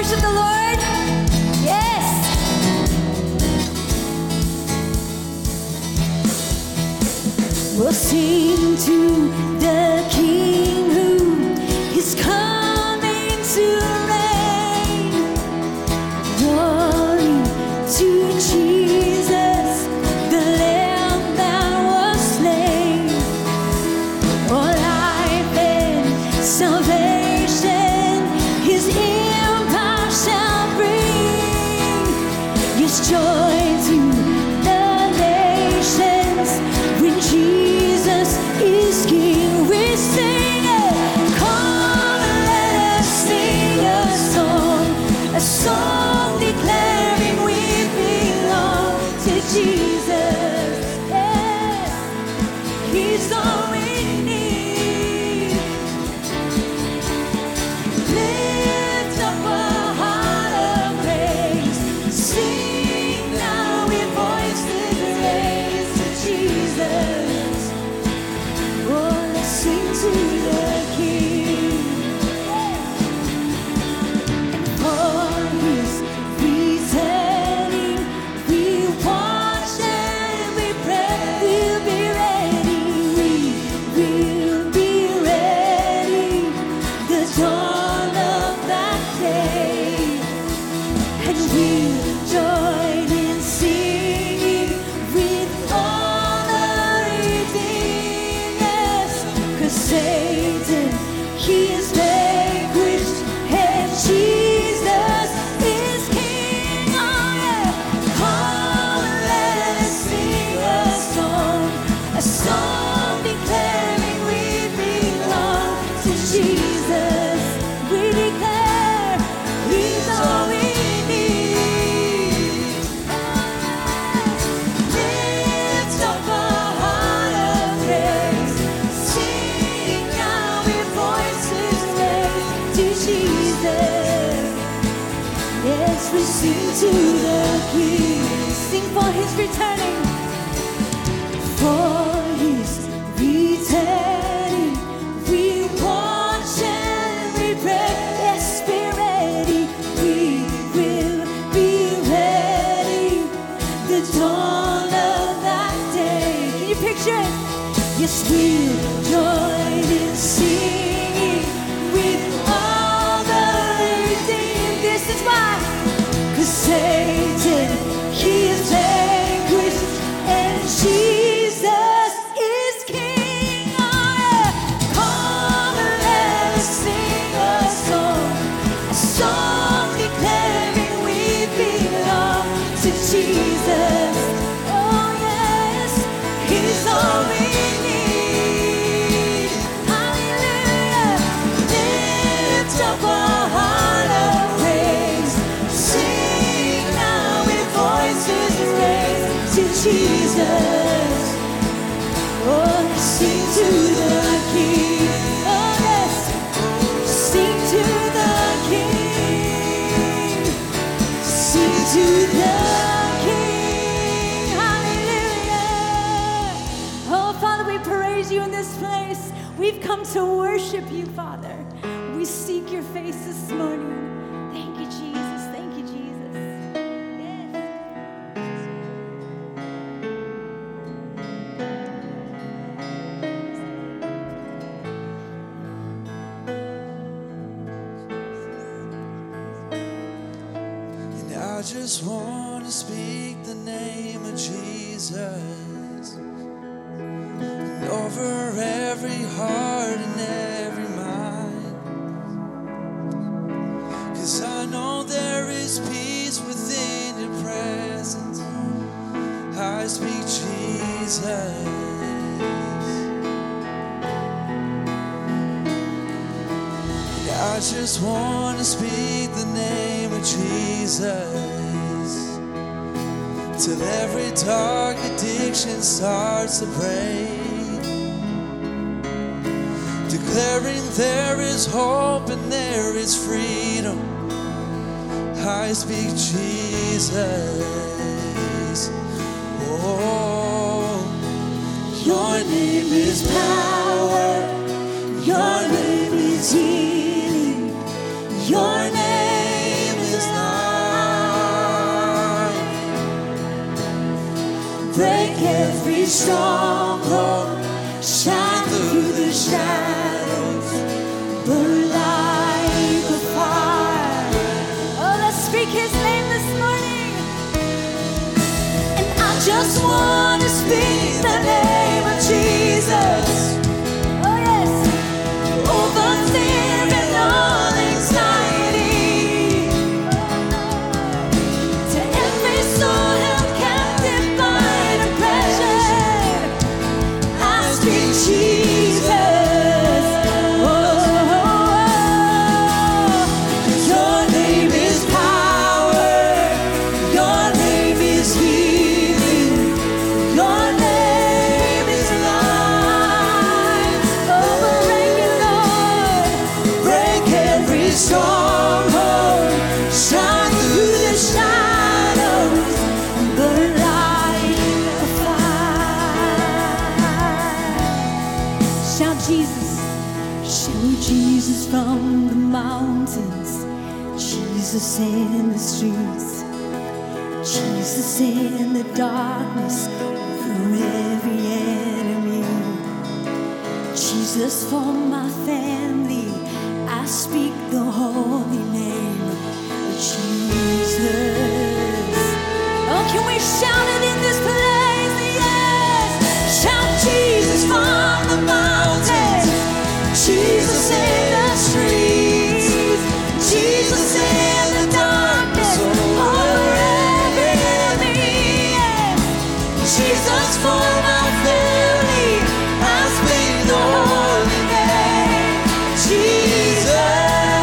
worship the Lord? Yes. We'll sing to the King who is coming to reign. Glory to Jesus, the Lamb that was slain. For life and salvation, His empire shall bring. His joy to the nations when Jesus is King. We sing it. Come and let us sing a song declaring we belong to Jesus. Yes, He's all we need. Lift up a heart of praise. Sing now with voices raised to Jesus. Oh, let's sing to the King. For His returning, we watch and we pray. We'll be ready. We will be ready. The dawn of that day, and we'll join in singing with all the redeemed. Yes, 'cause Satan, he is vanquished, and Jesus is King. Oh yeah, come and let us sing a song declaring we belong to Jesus. We declare He's all we need. Lift up a heart of praise. Sing now with voices raised to Jesus. Yes, we sing to the King. Sing for His returning. For His returning, we watch and we pray. Yes, be ready. We will be ready. The dawn of that day. Can you picture it? Yes, we'll join in singing with all the redeemed. This is why. 'Cause Satan, he is vanquished, and Jesus is King. Oh yeah, come and let us sing a song declaring we belong to Jesus. Oh yes, He's all we need. Hallelujah. Lift up a heart of praise. Sing now with voices raised to Jesus. Oh, sing to the King. Oh yes, sing to the King. Sing to the King. Hallelujah. Oh, Father, we praise You in this place. We've come to worship You, Father. We seek Your face this morning. Thank You, Jesus. Thank You, Jesus. Yes. And I just want to speak the name of Jesus over every heart and every mind. 'Cause I know there is peace within Your presence. I speak Jesus. And I just want to speak the name of Jesus till every dark addiction starts to break. Declaring there is hope and there is freedom. I speak Jesus. Oh, Your name is power. Your name is healing. Your name stronghold, shine through the shadows, burn like a fire. Oh, let's speak His name this morning. And I just want to speak the name of Jesus. Oh, yes. Over fear and all anxiety. To every soul held captive by depression, I speak Jesus. Your name is power, your name is healing, your name is life. Oh, break it, Lord. Break every stronghold, shine through the shadows, Burn like a fire. Shout Jesus. Shout Jesus from the mountains. Jesus in the streets. Jesus in the darkness over every enemy. Jesus for my family. I speak the holy name of Jesus. Oh, can we shout it in this place? Yes! Shout Jesus from the mountains, Jesus in the streets, Jesus in the darkness over every enemy. Yes. Jesus for my family, I speak the holy name, Jesus.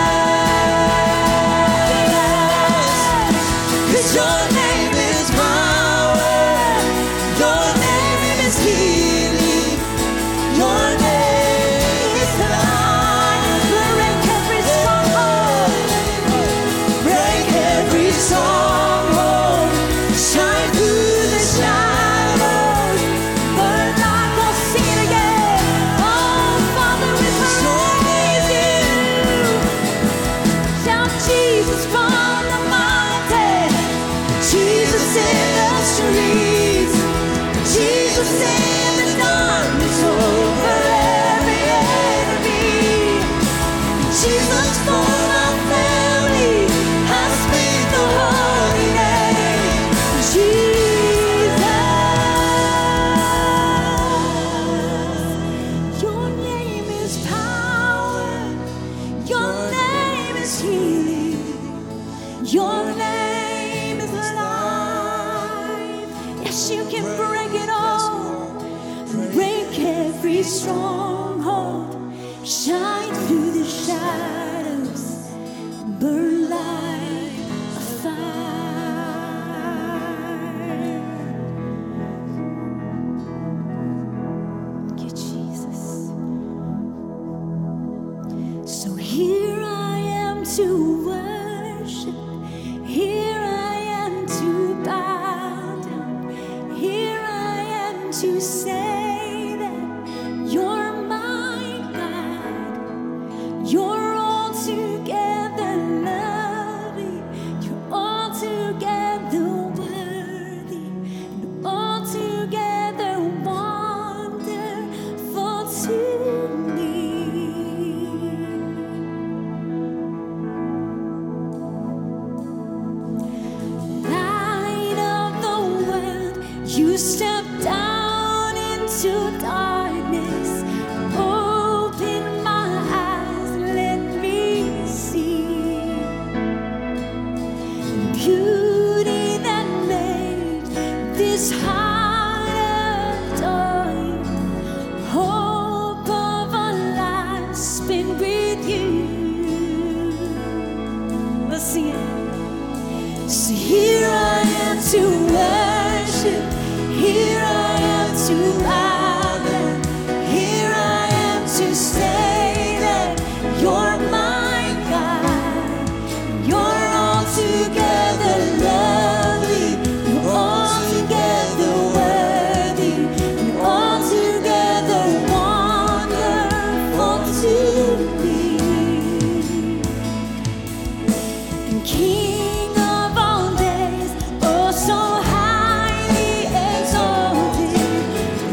'cause your name is power, your name is healing, your name is life. Break every stronghold. Break every stronghold, shine through the shadows, Burn like we'll see it again. Oh, Father, we praise you. Shout Jesus from the mountain, Jesus in the streets, Jesus in the darkness over every enemy. Jesus for my family, I speak the holy name, Jesus. Your name is power. Your name is healing. Your name is life. Yes, you can break it all. Break every stronghold. Shine through the shadows. Burn like a fire. Thank you, Jesus. So here I am to worship. Here I am to bow down. Here I am to say that you're my God. You're altogether lovely. You're altogether worthy. And altogether wonderful to me. Light of the world, you stepped down into darkness. Open my eyes, let me see beauty that made this heart adore you. Hope of a life spent with you. Let's sing it. So here I am to worship. Here I am to bow down. Here I am to say that you're my God. You're altogether lovely. You're altogether worthy. You're altogether wonderful to me. And King of all days, oh so highly exalted,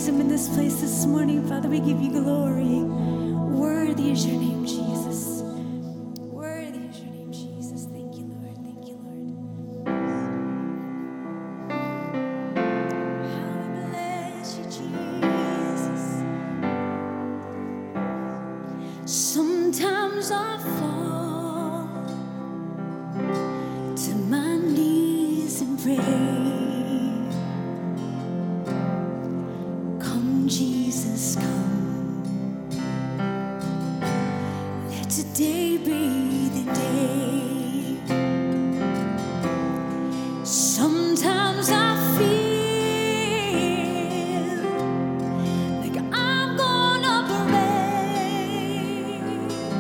praise him in this place this morning. Father, we give you glory. Worthy is your name, Jesus. Worthy is your name, Jesus. Thank you, Lord. Thank you, Lord. How we bless you, Jesus. Sometimes I fall to my knees and pray. Come, Jesus, come. Let today be the day. Sometimes I feel like I'm gonna break,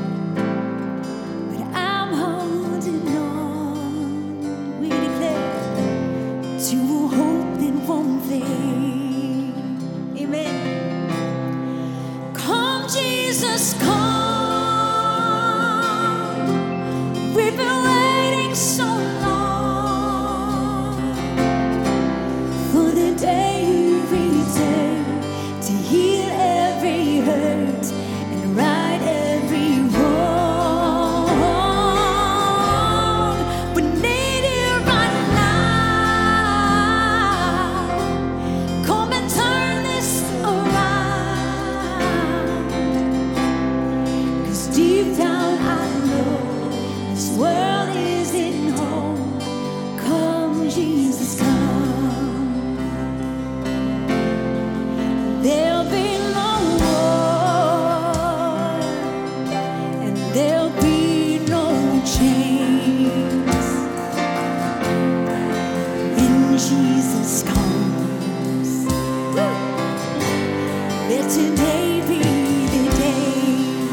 but I'm holding on. We declare to a hope that won't fade. Amen. Come, Jesus, come. We've been waiting so long for the day you return to heal every hurt and right every wrong. We need you right now. Come and turn this around. 'Cause deep down I know this world isn't home. Come, Jesus, come. There'll be no war, and there'll be no chains when Jesus comes. Let today be the day.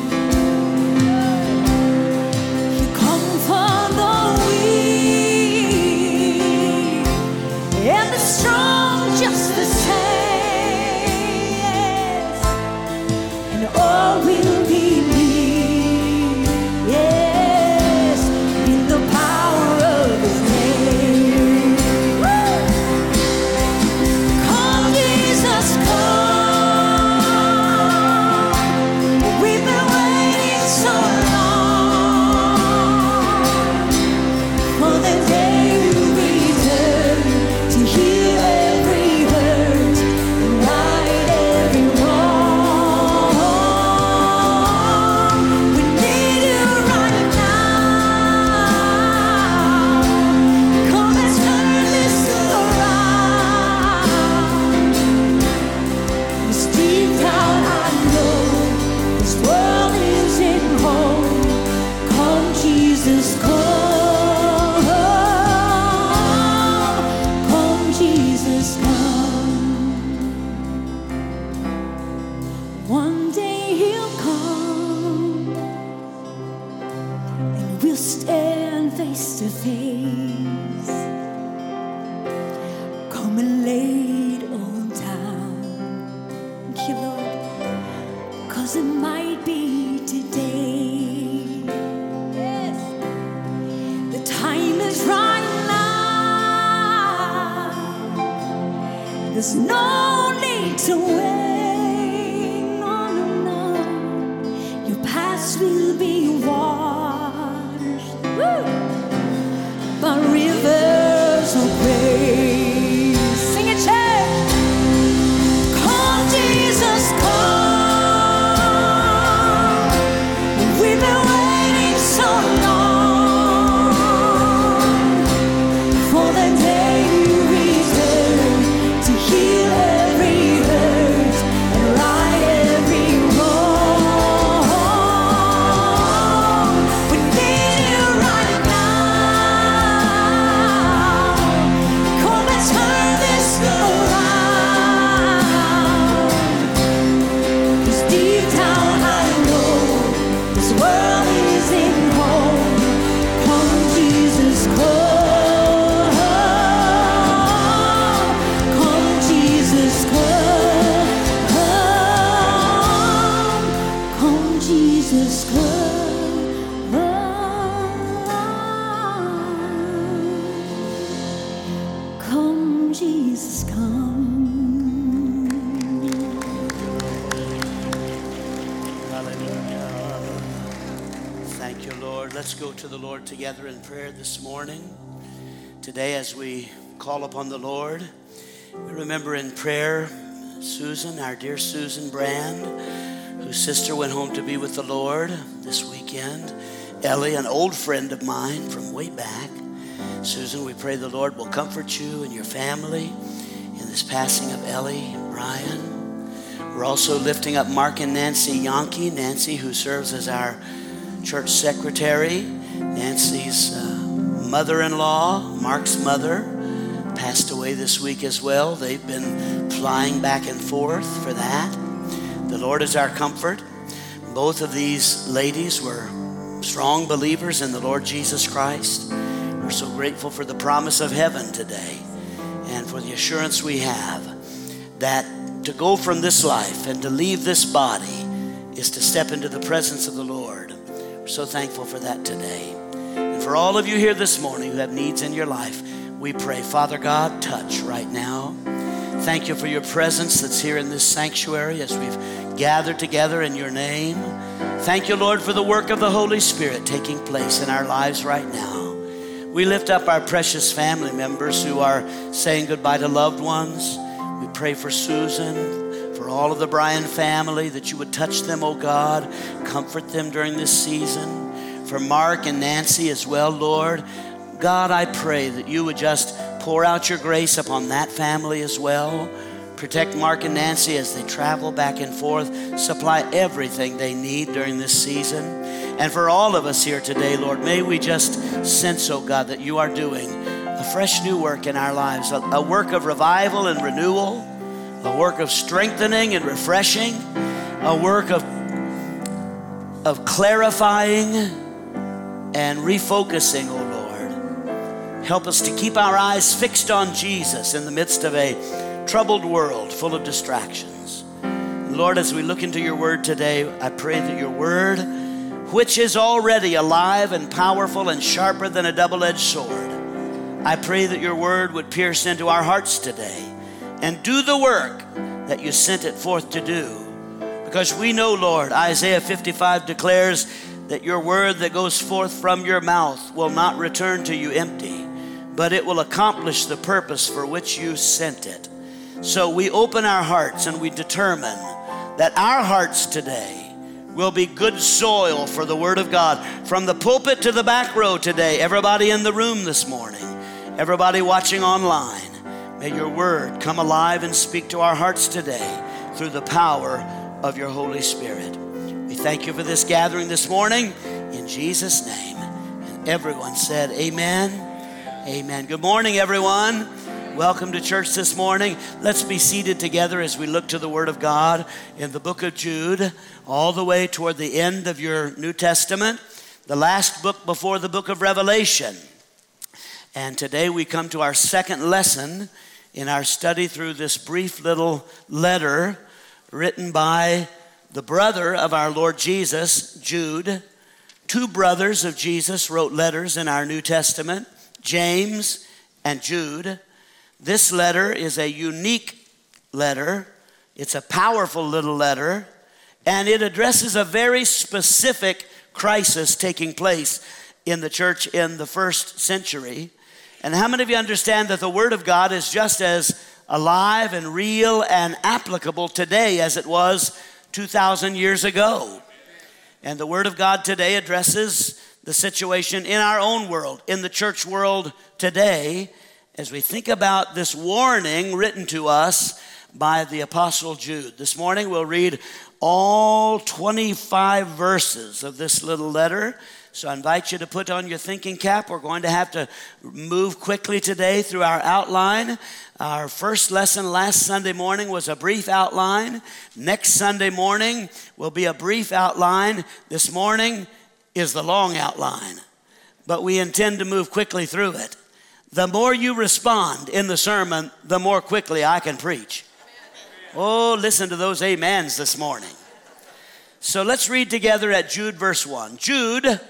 You come for the weak and the strong just the same, and all will believe, yes, in the power of his name. Come, Jesus, come. We've been waiting so long for the day you return to heal every hurt and right every wrong. We need you right now. Come and turn this around. 'Cause deep down I know this world isn't home. Come, Jesus, come. Come, Jesus, come. One day he'll come and we'll stand face to face. Come and lay it all down. Thank you, Lord. 'Cause it might be today. Yes. The time is right now. There's no need to wait. No, no, no. Your past will be washed by rivers of grace. Sing it, church. Come, Jesus, come. We've been waiting so long for the day you return to heal every hurt and right every wrong. Let's go to the Lord together in prayer this morning. Today, as we call upon the Lord, we remember in prayer Susan, our dear Susan Brand, whose sister went home to be with the Lord this weekend. Ellie, an old friend of mine from way back. Susan, we pray the Lord will comfort you and your family in this passing of Ellie and Brian. We're also lifting up Mark and Nancy Yankee. Nancy, who serves as our church secretary. Nancy's mother-in-law, Mark's mother, passed away this week as well. They've been flying back and forth for that. The Lord is our comfort. Both of these ladies were strong believers in the Lord Jesus Christ. We're so grateful for the promise of heaven today and for the assurance we have that to go from this life and to leave this body is to step into the presence of the Lord. We're so thankful for that today. And for all of you here this morning who have needs in your life, we pray, Father God, touch right now. Thank you for your presence that's here in this sanctuary as we've gathered together in your name. Thank you, Lord, for the work of the Holy Spirit taking place in our lives right now. We lift up our precious family members who are saying goodbye to loved ones. We pray for Susan, for all of the Bryan family, that you would touch them, oh God, comfort them during this season. For Mark and Nancy as well, Lord, God, I pray that you would just pour out your grace upon that family as well. Protect Mark and Nancy as they travel back and forth. Supply everything they need during this season. And for all of us here today, Lord, may we just sense, oh God, that you are doing a fresh new work in our lives, a work of revival and renewal, a work of strengthening and refreshing, a work of clarifying and refocusing, oh Lord. Help us to keep our eyes fixed on Jesus in the midst of a troubled world full of distractions. Lord, as we look into your word today, I pray that your word, which is already alive and powerful and sharper than a double-edged sword, I pray that your word would pierce into our hearts today and do the work that you sent it forth to do. Because we know, Lord, Isaiah 55 declares that your word that goes forth from your mouth will not return to you empty, but it will accomplish the purpose for which you sent it. So we open our hearts and we determine that our hearts today will be good soil for the word of God. From the pulpit to the back row today, everybody in the room this morning, everybody watching online, may your word come alive and speak to our hearts today through the power of your Holy Spirit. We thank you for this gathering this morning in Jesus' name. And everyone said amen. Amen. Good morning, everyone. Welcome to church this morning. Let's be seated together as we look to the Word of God in the book of Jude, all the way toward the end of your New Testament, the last book before the book of Revelation. And today we come to our second lesson in our study through this brief little letter written by the brother of our Lord Jesus, Jude. Two brothers of Jesus wrote letters in our New Testament, James and Jude. This letter is a unique letter. It's a powerful little letter, and it addresses a very specific crisis taking place in the church in the first century. And how many of you understand that the Word of God is just as alive and real and applicable today as it was 2,000 years ago? And the Word of God today addresses the situation in our own world, in the church world today, as we think about this warning written to us by the Apostle Jude. This morning we'll read all 25 verses of this little letter. So I invite you to put on your thinking cap. We're going to have to move quickly today through our outline. Our first lesson last Sunday morning was a brief outline. Next Sunday morning will be a brief outline. This morning is the long outline, but we intend to move quickly through it. The more you respond in the sermon, the more quickly I can preach. Oh, listen to those amens this morning. So let's read together at Jude verse 1. Jude,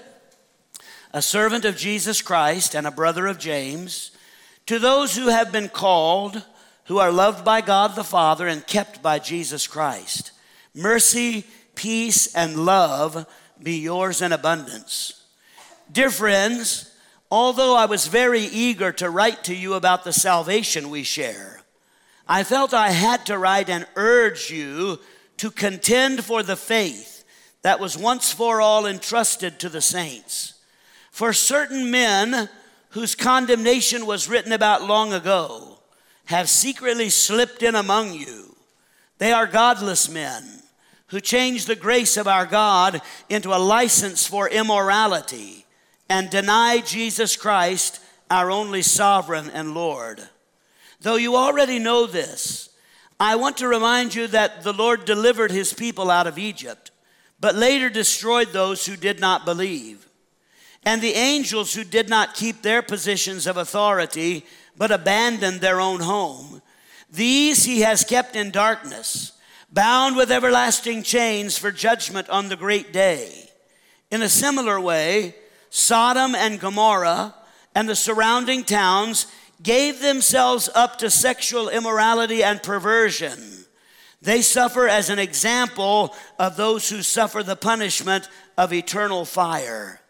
a servant of Jesus Christ and a brother of James, to those who have been called, who are loved by God the Father and kept by Jesus Christ, mercy, peace, and love be yours in abundance. Dear friends, although I was very eager to write to you about the salvation we share, I felt I had to write and urge you to contend for the faith that was once for all entrusted to the saints. For certain men whose condemnation was written about long ago have secretly slipped in among you. They are godless men who change the grace of our God into a license for immorality and deny Jesus Christ, our only sovereign and Lord. Though you already know this, I want to remind you that the Lord delivered his people out of Egypt, but later destroyed those who did not believe. And the angels who did not keep their positions of authority, but abandoned their own home, these he has kept in darkness, bound with everlasting chains for judgment on the great day. In a similar way, Sodom and Gomorrah and the surrounding towns gave themselves up to sexual immorality and perversion. They suffer as an example of those who suffer the punishment of eternal fire.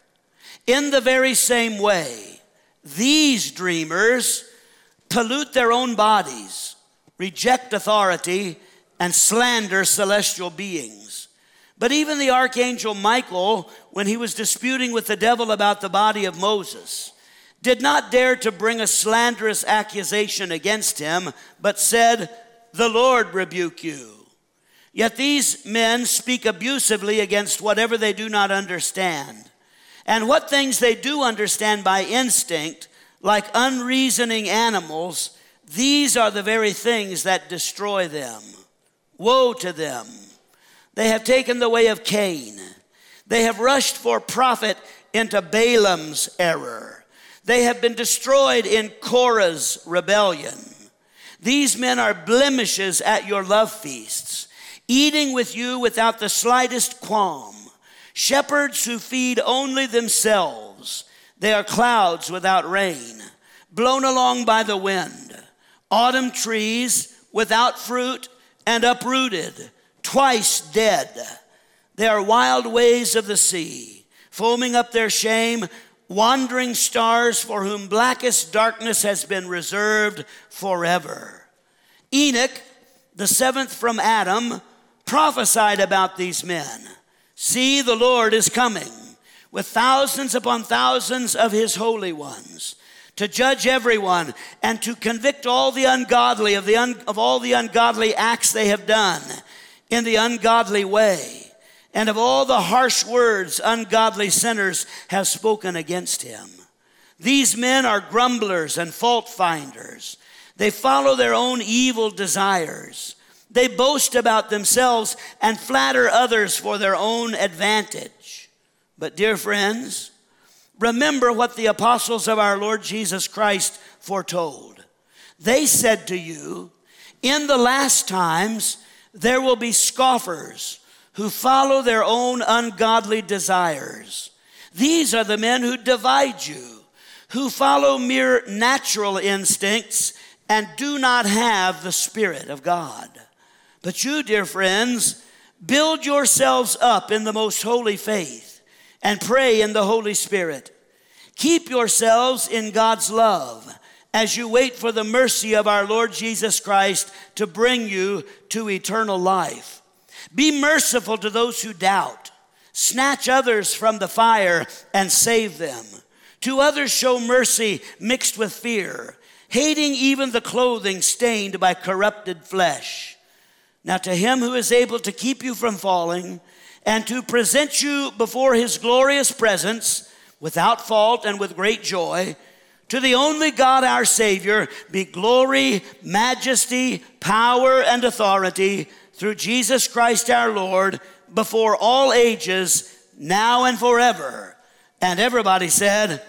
In the very same way, these dreamers pollute their own bodies, reject authority, and slander celestial beings. But even the archangel Michael, when he was disputing with the devil about the body of Moses, did not dare to bring a slanderous accusation against him, but said, "The Lord rebuke you." Yet these men speak abusively against whatever they do not understand. And what things they do understand by instinct, like unreasoning animals, these are the very things that destroy them. Woe to them! They have taken the way of Cain. They have rushed for profit into Balaam's error. They have been destroyed in Korah's rebellion. These men are blemishes at your love feasts, eating with you without the slightest qualm. Shepherds who feed only themselves. They are clouds without rain, blown along by the wind. Autumn trees without fruit and uprooted, twice dead. They are wild waves of the sea, foaming up their shame, wandering stars for whom blackest darkness has been reserved forever. Enoch, the seventh from Adam, prophesied about these men. See, the Lord is coming with thousands upon thousands of his holy ones, to judge everyone and to convict all the ungodly of all the ungodly acts they have done in the ungodly way, and of all the harsh words ungodly sinners have spoken against him. These men are grumblers and fault finders. They follow their own evil desires. They boast about themselves and flatter others for their own advantage. But dear friends, remember what the apostles of our Lord Jesus Christ foretold. They said to you, in the last times there will be scoffers who follow their own ungodly desires. These are the men who divide you, who follow mere natural instincts and do not have the Spirit of God. But you, dear friends, build yourselves up in the most holy faith and pray in the Holy Spirit. Keep yourselves in God's love as you wait for the mercy of our Lord Jesus Christ to bring you to eternal life. Be merciful to those who doubt. Snatch others from the fire and save them. To others show mercy mixed with fear, hating even the clothing stained by corrupted flesh. Now to him who is able to keep you from falling and to present you before his glorious presence without fault and with great joy, to the only God our Savior be glory, majesty, power, and authority through Jesus Christ our Lord, before all ages, now and forever. And everybody said,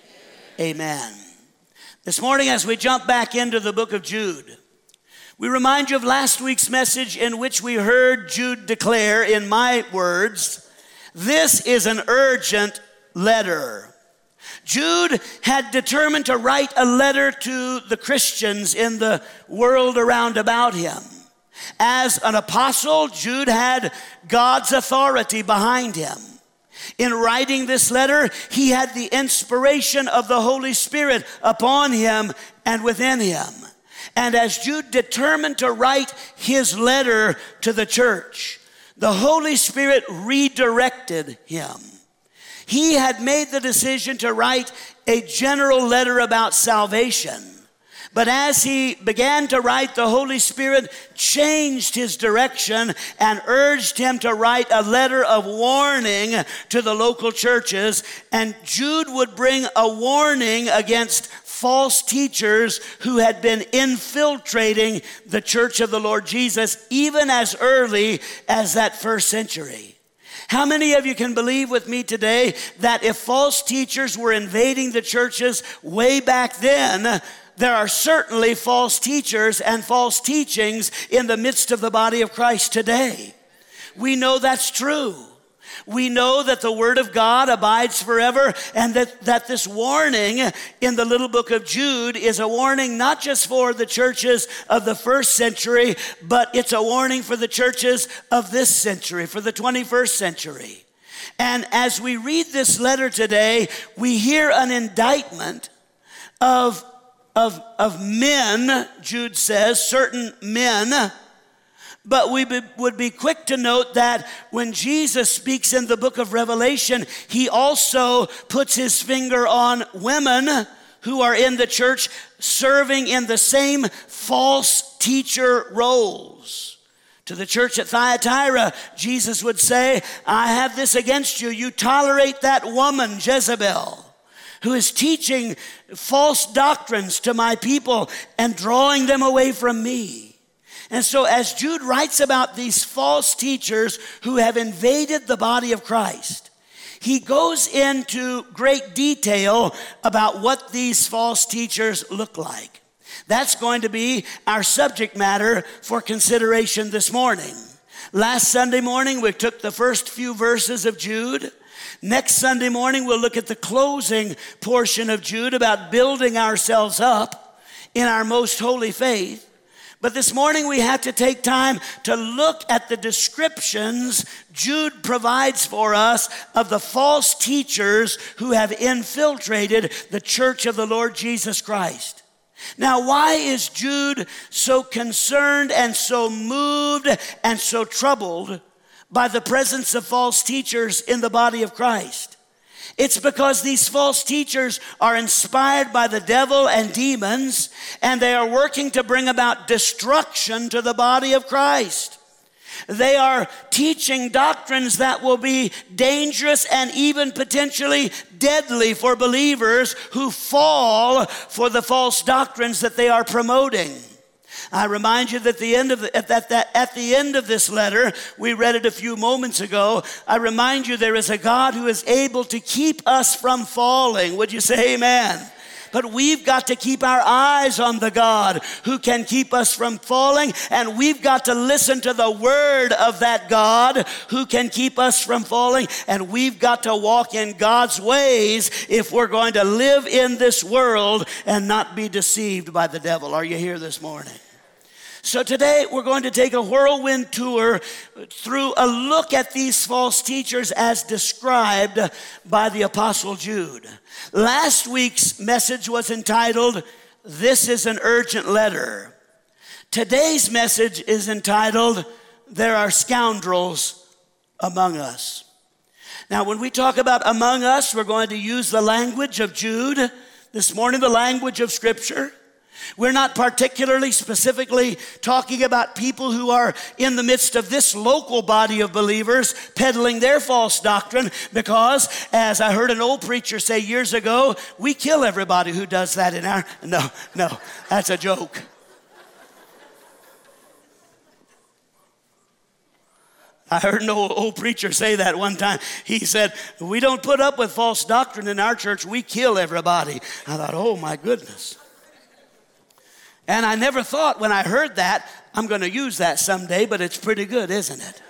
Amen. This morning, as we jump back into the book of Jude, we remind you of last week's message in which we heard Jude declare, in my words, this is an urgent letter. Jude had determined to write a letter to the Christians in the world around about him. As an apostle, Jude had God's authority behind him. In writing this letter, he had the inspiration of the Holy Spirit upon him and within him. And as Jude determined to write his letter to the church, the Holy Spirit redirected him. He had made the decision to write a general letter about salvation. But as he began to write, the Holy Spirit changed his direction and urged him to write a letter of warning to the local churches. And Jude would bring a warning against false teachers who had been infiltrating the church of the Lord Jesus, even as early as that first century. How many of you can believe with me today that if false teachers were invading the churches way back then, there are certainly false teachers and false teachings in the midst of the body of Christ today? We know that's true. We know that the Word of God abides forever, and that this warning in the little book of Jude is a warning not just for the churches of the first century, but it's a warning for the churches of this century, for the 21st century. And as we read this letter today, we hear an indictment of men, Jude says, certain men. But we would be quick to note that when Jesus speaks in the book of Revelation, he also puts his finger on women who are in the church serving in the same false teacher roles. To the church at Thyatira, Jesus would say, I have this against you. You tolerate that woman, Jezebel, who is teaching false doctrines to my people and drawing them away from me. And so as Jude writes about these false teachers who have invaded the body of Christ, he goes into great detail about what these false teachers look like. That's going to be our subject matter for consideration this morning. Last Sunday morning, we took the first few verses of Jude. Next Sunday morning, we'll look at the closing portion of Jude about building ourselves up in our most holy faith. But this morning we have to take time to look at the descriptions Jude provides for us of the false teachers who have infiltrated the church of the Lord Jesus Christ. Now, why is Jude so concerned and so moved and so troubled by the presence of false teachers in the body of Christ? It's because these false teachers are inspired by the devil and demons, and they are working to bring about destruction to the body of Christ. They are teaching doctrines that will be dangerous and even potentially deadly for believers who fall for the false doctrines that they are promoting. I remind you that at the end of this letter, we read it a few moments ago, I remind you there is a God who is able to keep us from falling. Would you say amen? But we've got to keep our eyes on the God who can keep us from falling, and we've got to listen to the word of that God who can keep us from falling, and we've got to walk in God's ways if we're going to live in this world and not be deceived by the devil. Are you here this morning? So today we're going to take a whirlwind tour through a look at these false teachers as described by the Apostle Jude. Last week's message was entitled, This is an Urgent Letter. Today's message is entitled, There are Scoundrels Among Us. Now, when we talk about among us, we're going to use the language of Jude. This morning, the language of Scripture. We're not particularly specifically talking about people who are in the midst of this local body of believers peddling their false doctrine, because, as I heard an old preacher say years ago, we kill everybody who does that in our... No, that's a joke. I heard an old preacher say that one time. He said, we don't put up with false doctrine in our church, we kill everybody. I thought, oh my goodness. And I never thought when I heard that, I'm going to use that someday, but it's pretty good, isn't it?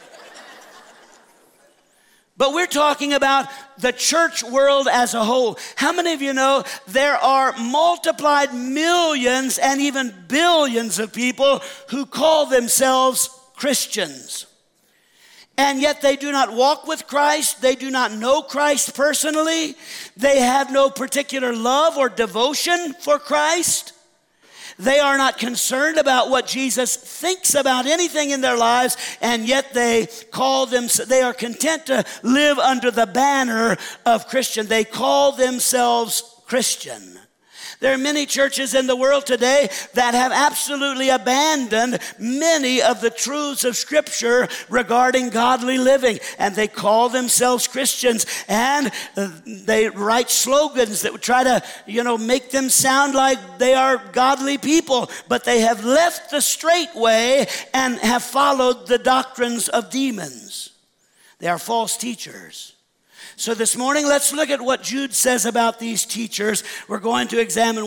But we're talking about the church world as a whole. How many of you know there are multiplied millions and even billions of people who call themselves Christians? and yet they do not walk with Christ. They do not know Christ personally. They have no particular love or devotion for Christ. They are not concerned about what Jesus thinks about anything in their lives, and yet they are content to live under the banner of Christian. They call themselves Christian. There are many churches in the world today that have absolutely abandoned many of the truths of Scripture regarding godly living. And they call themselves Christians, and they write slogans that would try to, make them sound like they are godly people. But they have left the straight way and have followed the doctrines of demons. They are false teachers. So this morning, let's look at what Jude says about these teachers. We're going to examine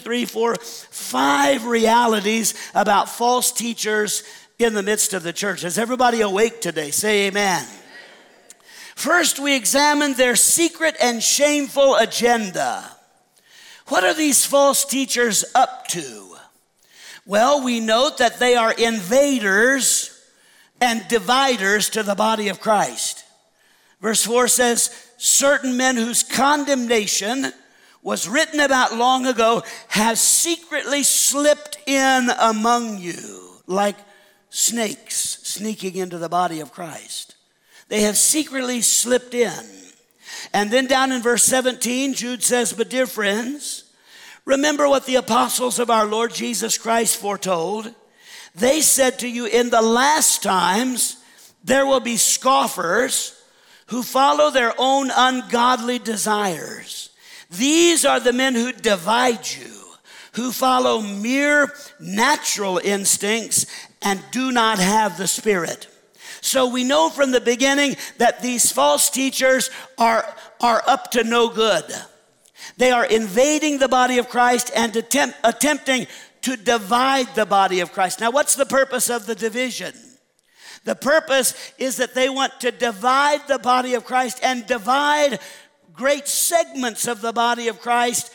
5 realities about false teachers in the midst of the church. Is everybody awake today? Say amen. First, we examine their secret and shameful agenda. What are these false teachers up to? Well, we note that they are invaders and dividers to the body of Christ. Verse 4 says, certain men whose condemnation was written about long ago have secretly slipped in among you like snakes sneaking into the body of Christ. They have secretly slipped in. And then down in verse 17, Jude says, but dear friends, remember what the apostles of our Lord Jesus Christ foretold. They said to you, in the last times there will be scoffers who follow their own ungodly desires. These are the men who divide you, who follow mere natural instincts and do not have the Spirit. So we know from the beginning that these false teachers are up to no good. They are invading the body of Christ and attempting to divide the body of Christ. Now, what's the purpose of the division? The purpose is that they want to divide the body of Christ and divide great segments of the body of Christ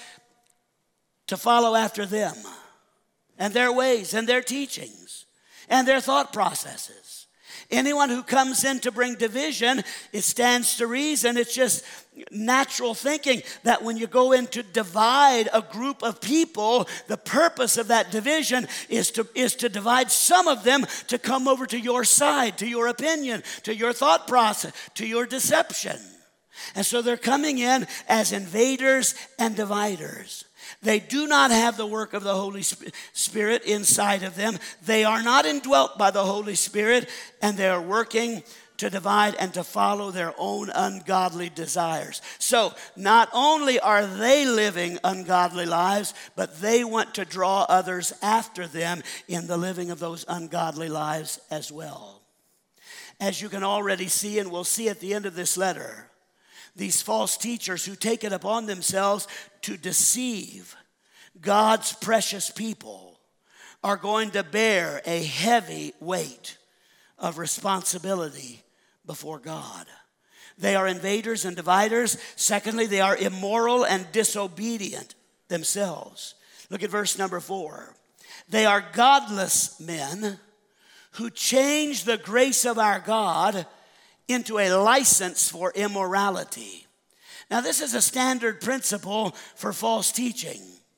to follow after them and their ways and their teachings and their thought processes. Anyone who comes in to bring division, it stands to reason, it's just natural thinking that when you go in to divide a group of people, the purpose of that division is to divide some of them to come over to your side, to your opinion, to your thought process, to your deception. And so they're coming in as invaders and dividers. They do not have the work of the Holy Spirit inside of them. They are not indwelt by the Holy Spirit, and they are working to divide and to follow their own ungodly desires. So not only are they living ungodly lives, but they want to draw others after them in the living of those ungodly lives as well. As you can already see, and we'll see at the end of this letter, these false teachers who take it upon themselves to deceive God's precious people are going to bear a heavy weight of responsibility before God. They are invaders and dividers. Secondly, they are immoral and disobedient themselves. Look at verse number 4. They are godless men who change the grace of our God into a license for immorality. Now, this is a standard principle for false teaching.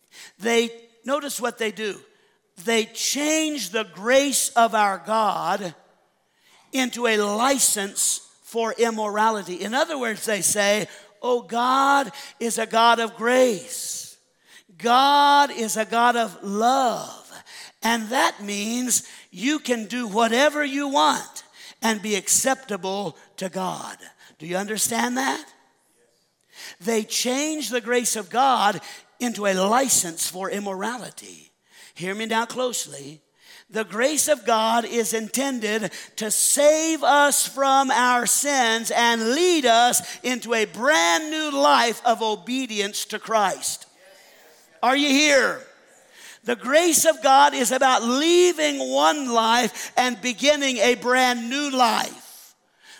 Notice what they do. They change the grace of our God into a license for immorality. In other words, they say, oh, God is a God of grace. God is a God of love. And that means you can do whatever you want and be acceptable to God. Do you understand that? They change the grace of God into a license for immorality. Hear me now closely. The grace of God is intended to save us from our sins and lead us into a brand new life of obedience to Christ. Are you here? The grace of God is about leaving one life and beginning a brand new life.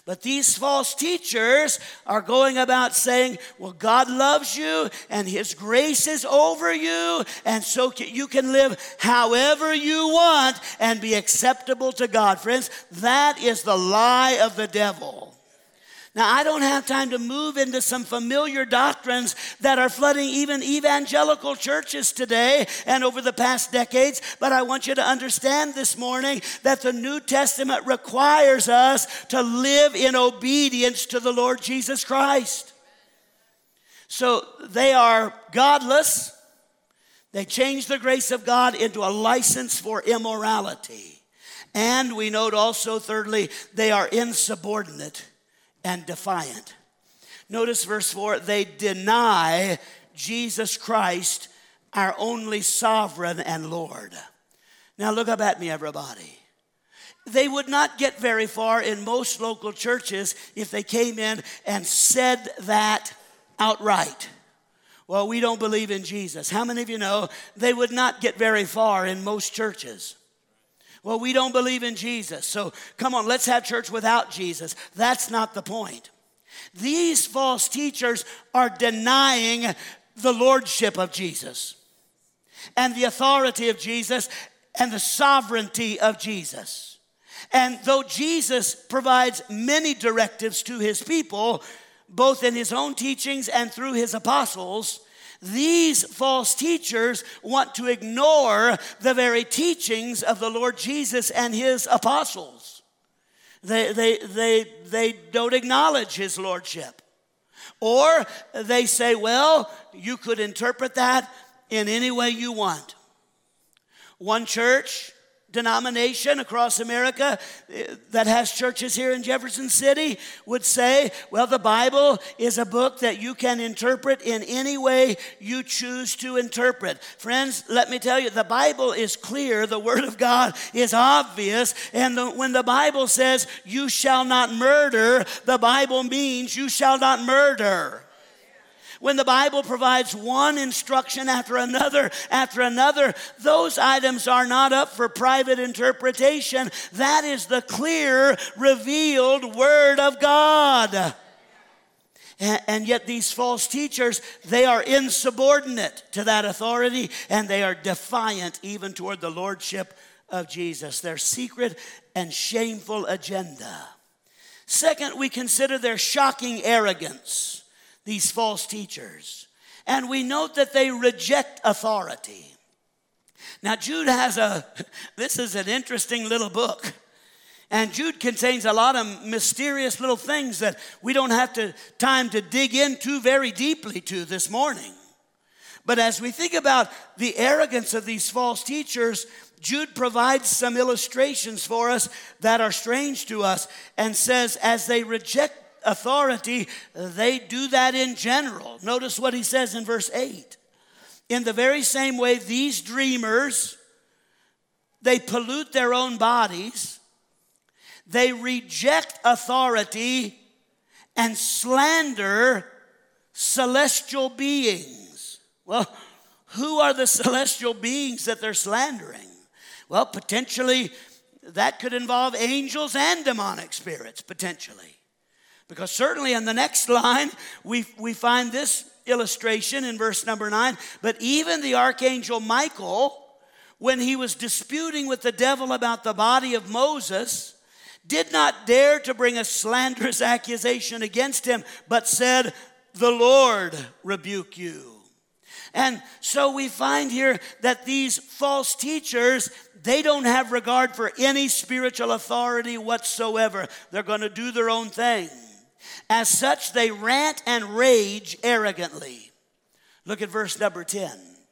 But these false teachers are going about saying, well, God loves you and his grace is over you, and so you can live however you want and be acceptable to God. Friends, that is the lie of the devil. Now, I don't have time to move into some familiar doctrines that are flooding even evangelical churches today and over the past decades, but I want you to understand this morning that the New Testament requires us to live in obedience to the Lord Jesus Christ. So they are godless. They change the grace of God into a license for immorality. And we note also, thirdly, they are insubordinate and defiant. Notice verse 4, they deny Jesus Christ, our only sovereign and Lord. Now look up at me, everybody. They would not get very far in most local churches if they came in and said that outright. Well, we don't believe in Jesus. How many of you know they would not get very far in most churches? Well, we don't believe in Jesus, so come on, let's have church without Jesus. That's not the point. These false teachers are denying the lordship of Jesus and the authority of Jesus and the sovereignty of Jesus. And though Jesus provides many directives to his people, both in his own teachings and through his apostles, these false teachers want to ignore the very teachings of the Lord Jesus and his apostles. They don't acknowledge his lordship. Or they say, well, you could interpret that in any way you want. One church denomination across America that has churches here in Jefferson City would say, well, the Bible is a book that you can interpret in any way you choose to interpret. Friends, let me tell you, the Bible is clear. The Word of God is obvious. And when the Bible says you shall not murder, the Bible means you shall not murder. When the Bible provides one instruction after another, those items are not up for private interpretation. That is the clear, revealed Word of God. And yet these false teachers, they are insubordinate to that authority, and they are defiant even toward the lordship of Jesus, their secret and shameful agenda. Second, we consider their shocking arrogance. These false teachers. And we note that they reject authority. Now Jude this is an interesting little book. And Jude contains a lot of mysterious little things that we don't have time to dig into very deeply to this morning. But as we think about the arrogance of these false teachers, Jude provides some illustrations for us that are strange to us and says, as they reject authority, they do that in general. Notice what he says in verse 8. In the very same way, these dreamers, they pollute their own bodies, they reject authority and slander celestial beings. Well, who are the celestial beings that they're slandering? Well, potentially that could involve angels and demonic spirits, potentially. Because certainly in the next line, we find this illustration in verse number 9. But even the archangel Michael, when he was disputing with the devil about the body of Moses, did not dare to bring a slanderous accusation against him, but said, the Lord rebuke you. And so we find here that these false teachers, they don't have regard for any spiritual authority whatsoever. They're going to do their own thing. As such, they rant and rage arrogantly. Look at verse number 10.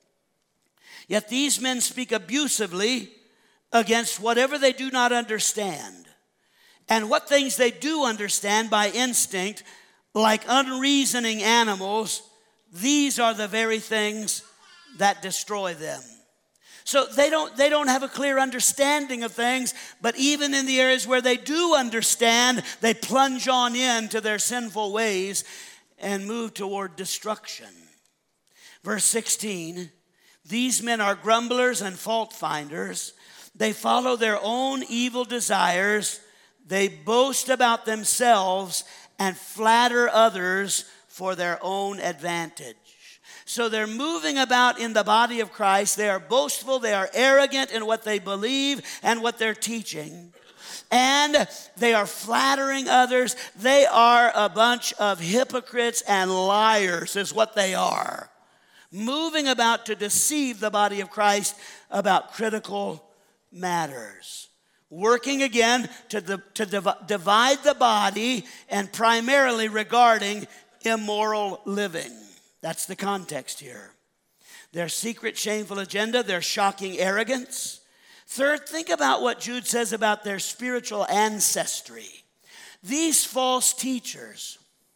Yet these men speak abusively against whatever they do not understand. And what things they do understand by instinct, like unreasoning animals, these are the very things that destroy them. So they don't have a clear understanding of things, but even in the areas where they do understand, they plunge on into their sinful ways and move toward destruction. Verse 16, these men are grumblers and fault finders. They follow their own evil desires. They boast about themselves and flatter others for their own advantage. So they're moving about in the body of Christ. They are boastful. They are arrogant in what they believe and what they're teaching. And they are flattering others. They are a bunch of hypocrites and liars is what they are. Moving about to deceive the body of Christ about critical matters. Working again to divide the body, and primarily regarding immoral living. That's the context here. Their secret, shameful agenda, their shocking arrogance. Third, think about what Jude says about their spiritual ancestry. These false teachers.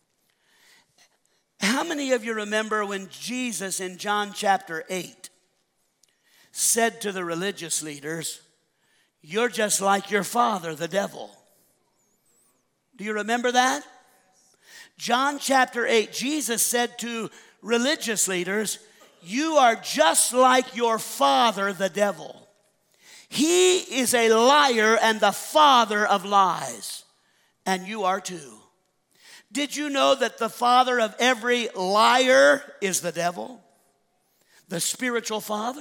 How many of you remember when Jesus in John chapter 8 said to the religious leaders, "You're just like your father, the devil"? Do you remember that? John chapter 8, Jesus said to religious leaders, "You are just like your father, the devil. He is a liar and the father of lies, and you are too." Did you know that the father of every liar is the devil? The spiritual father?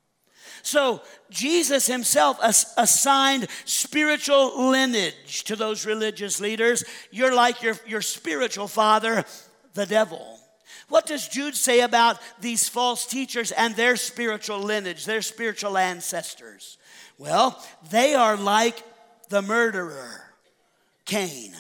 So Jesus himself assigned spiritual lineage to those religious leaders. You're like your spiritual father, the devil. What does Jude say about these false teachers and their spiritual lineage, their spiritual ancestors? Well, they are like the murderer, Cain.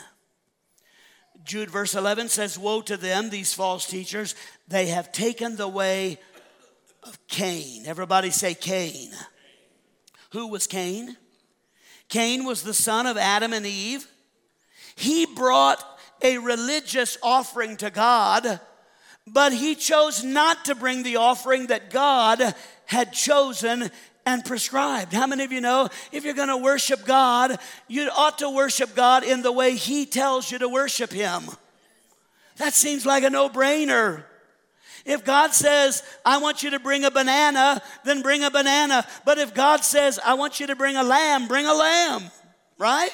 Jude verse 11 says, "Woe to them, these false teachers. They have taken the way of Cain." Everybody say Cain. Who was Cain? Cain was the son of Adam and Eve. He brought a religious offering to God, but he chose not to bring the offering that God had chosen and prescribed. How many of you know if you're going to worship God, you ought to worship God in the way he tells you to worship him? That seems like a no-brainer. If God says, "I want you to bring a banana," then bring a banana. But if God says, "I want you to bring a lamb," bring a lamb, right?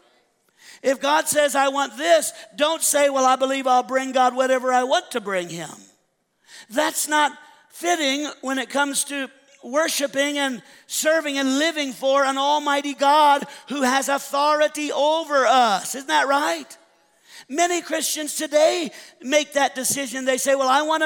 If God says, "I want this," don't say, "Well, I believe I'll bring God whatever I want to bring him." That's not fitting when it comes to worshiping and serving and living for an almighty God who has authority over us. Isn't that right? Many Christians today make that decision. They say, "Well, I want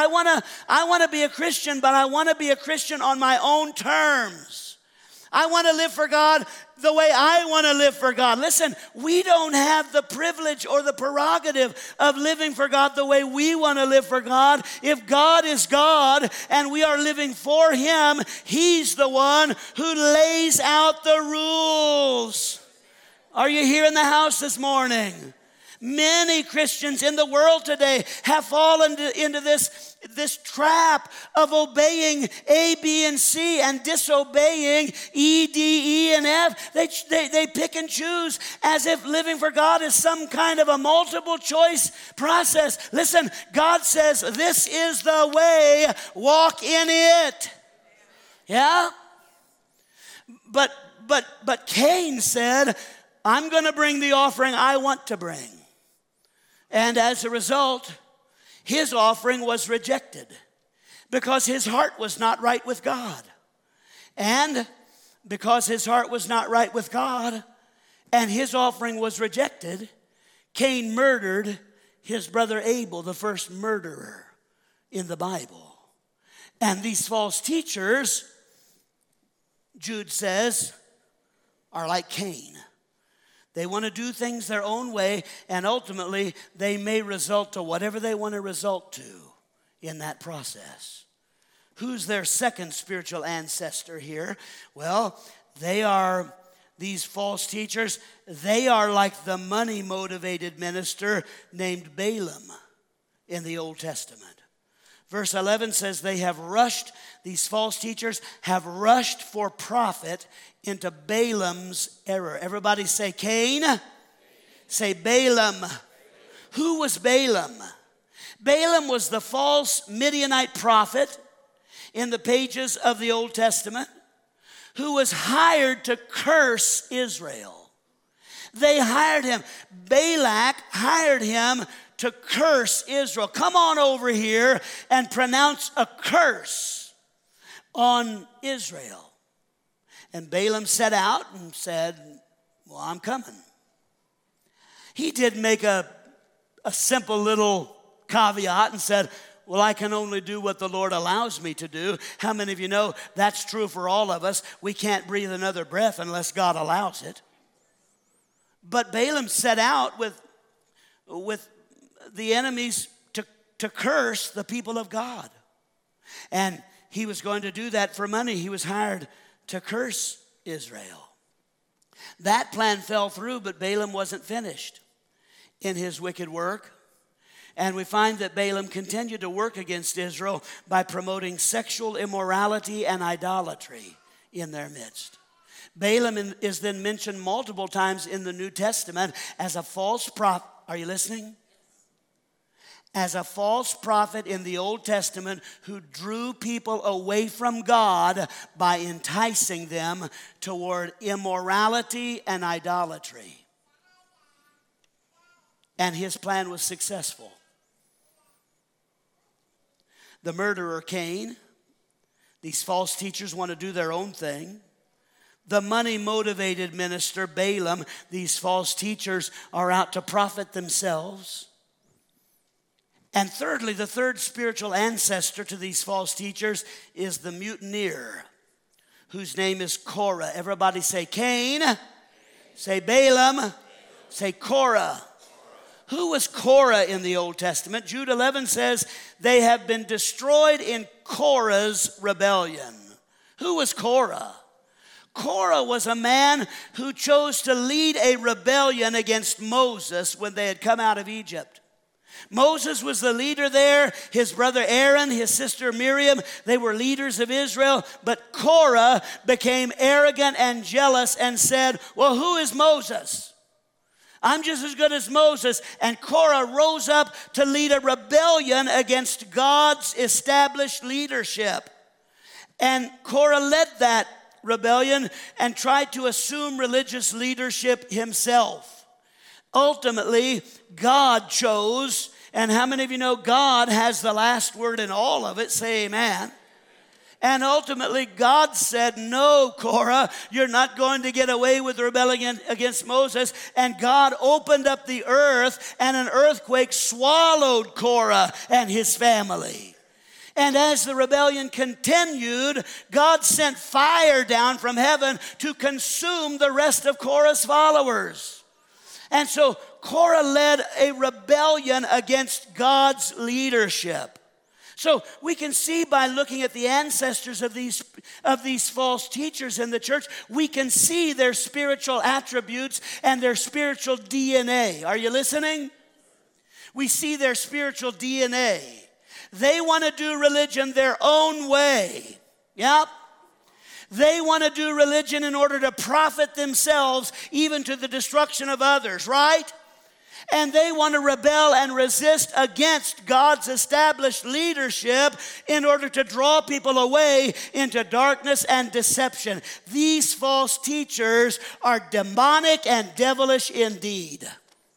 to be a Christian, but I want to be a Christian on my own terms. I want to live for God the way I want to live for God." Listen, we don't have the privilege or the prerogative of living for God the way we want to live for God. If God is God and we are living for him, he's the one who lays out the rules. Are you here in the house this morning? Many Christians in the world today have fallen into this trap of obeying A, B, and C and disobeying E, D, E, and F. They pick and choose as if living for God is some kind of a multiple choice process. Listen, God says, "This is the way, walk in it." Yeah? But Cain said, "I'm going to bring the offering I want to bring." And as a result, his offering was rejected because his heart was not right with God. And because his heart was not right with God and his offering was rejected, Cain murdered his brother Abel, the first murderer in the Bible. And these false teachers, Jude says, are like Cain. They want to do things their own way, and ultimately they may result to whatever they want to result to in that process. Who's their second spiritual ancestor here? Well, these false teachers, they are like the money-motivated minister named Balaam in the Old Testament. Verse 11 says these false teachers have rushed for profit into Balaam's error. Everybody say Cain. Say Balaam. Who was Balaam? Balaam was the false Midianite prophet in the pages of the Old Testament who was hired to curse Israel. They hired him. Balak hired him to curse Israel. Come on over here and pronounce a curse on Israel. And Balaam set out and said, well, I'm coming. He did make a simple little caveat and said, well, I can only do what the Lord allows me to do. How many of you know that's true for all of us? We can't breathe another breath unless God allows it. But Balaam set out with the enemies to curse the people of God. And he was going to do that for money. He was hired to curse Israel. That plan fell through, but Balaam wasn't finished in his wicked work. And we find that Balaam continued to work against Israel by promoting sexual immorality and idolatry in their midst. Balaam is then mentioned multiple times in the New Testament as a false prophet. Are you listening? As a false prophet in the Old Testament who drew people away from God by enticing them toward immorality and idolatry. And his plan was successful. The murderer Cain, these false teachers want to do their own thing. The money-motivated minister Balaam, these false teachers are out to profit themselves. And thirdly, the third spiritual ancestor to these false teachers is the mutineer, whose name is Korah. Everybody say Cain, say Balaam, say Korah. Who was Korah in the Old Testament? Jude 11 says they have been destroyed in Korah's rebellion. Who was Korah? Korah was a man who chose to lead a rebellion against Moses when they had come out of Egypt. Moses was the leader there. His brother Aaron, his sister Miriam, they were leaders of Israel. But Korah became arrogant and jealous and said, well, who is Moses? I'm just as good as Moses. And Korah rose up to lead a rebellion against God's established leadership. And Korah led that rebellion and tried to assume religious leadership himself. Ultimately, God chose, and how many of you know God has the last word in all of it? Say amen. And ultimately, God said, no, Korah, you're not going to get away with rebelling against Moses. And God opened up the earth, and an earthquake swallowed Korah and his family. And as the rebellion continued, God sent fire down from heaven to consume the rest of Korah's followers. And so Korah led a rebellion against God's leadership. So we can see by looking at the ancestors of these false teachers in the church, we can see their spiritual attributes and their spiritual DNA. Are you listening? We see their spiritual DNA. They want to do religion their own way. Yep. They want to do religion in order to profit themselves, even to the destruction of others, right? And they want to rebel and resist against God's established leadership in order to draw people away into darkness and deception. These false teachers are demonic and devilish indeed.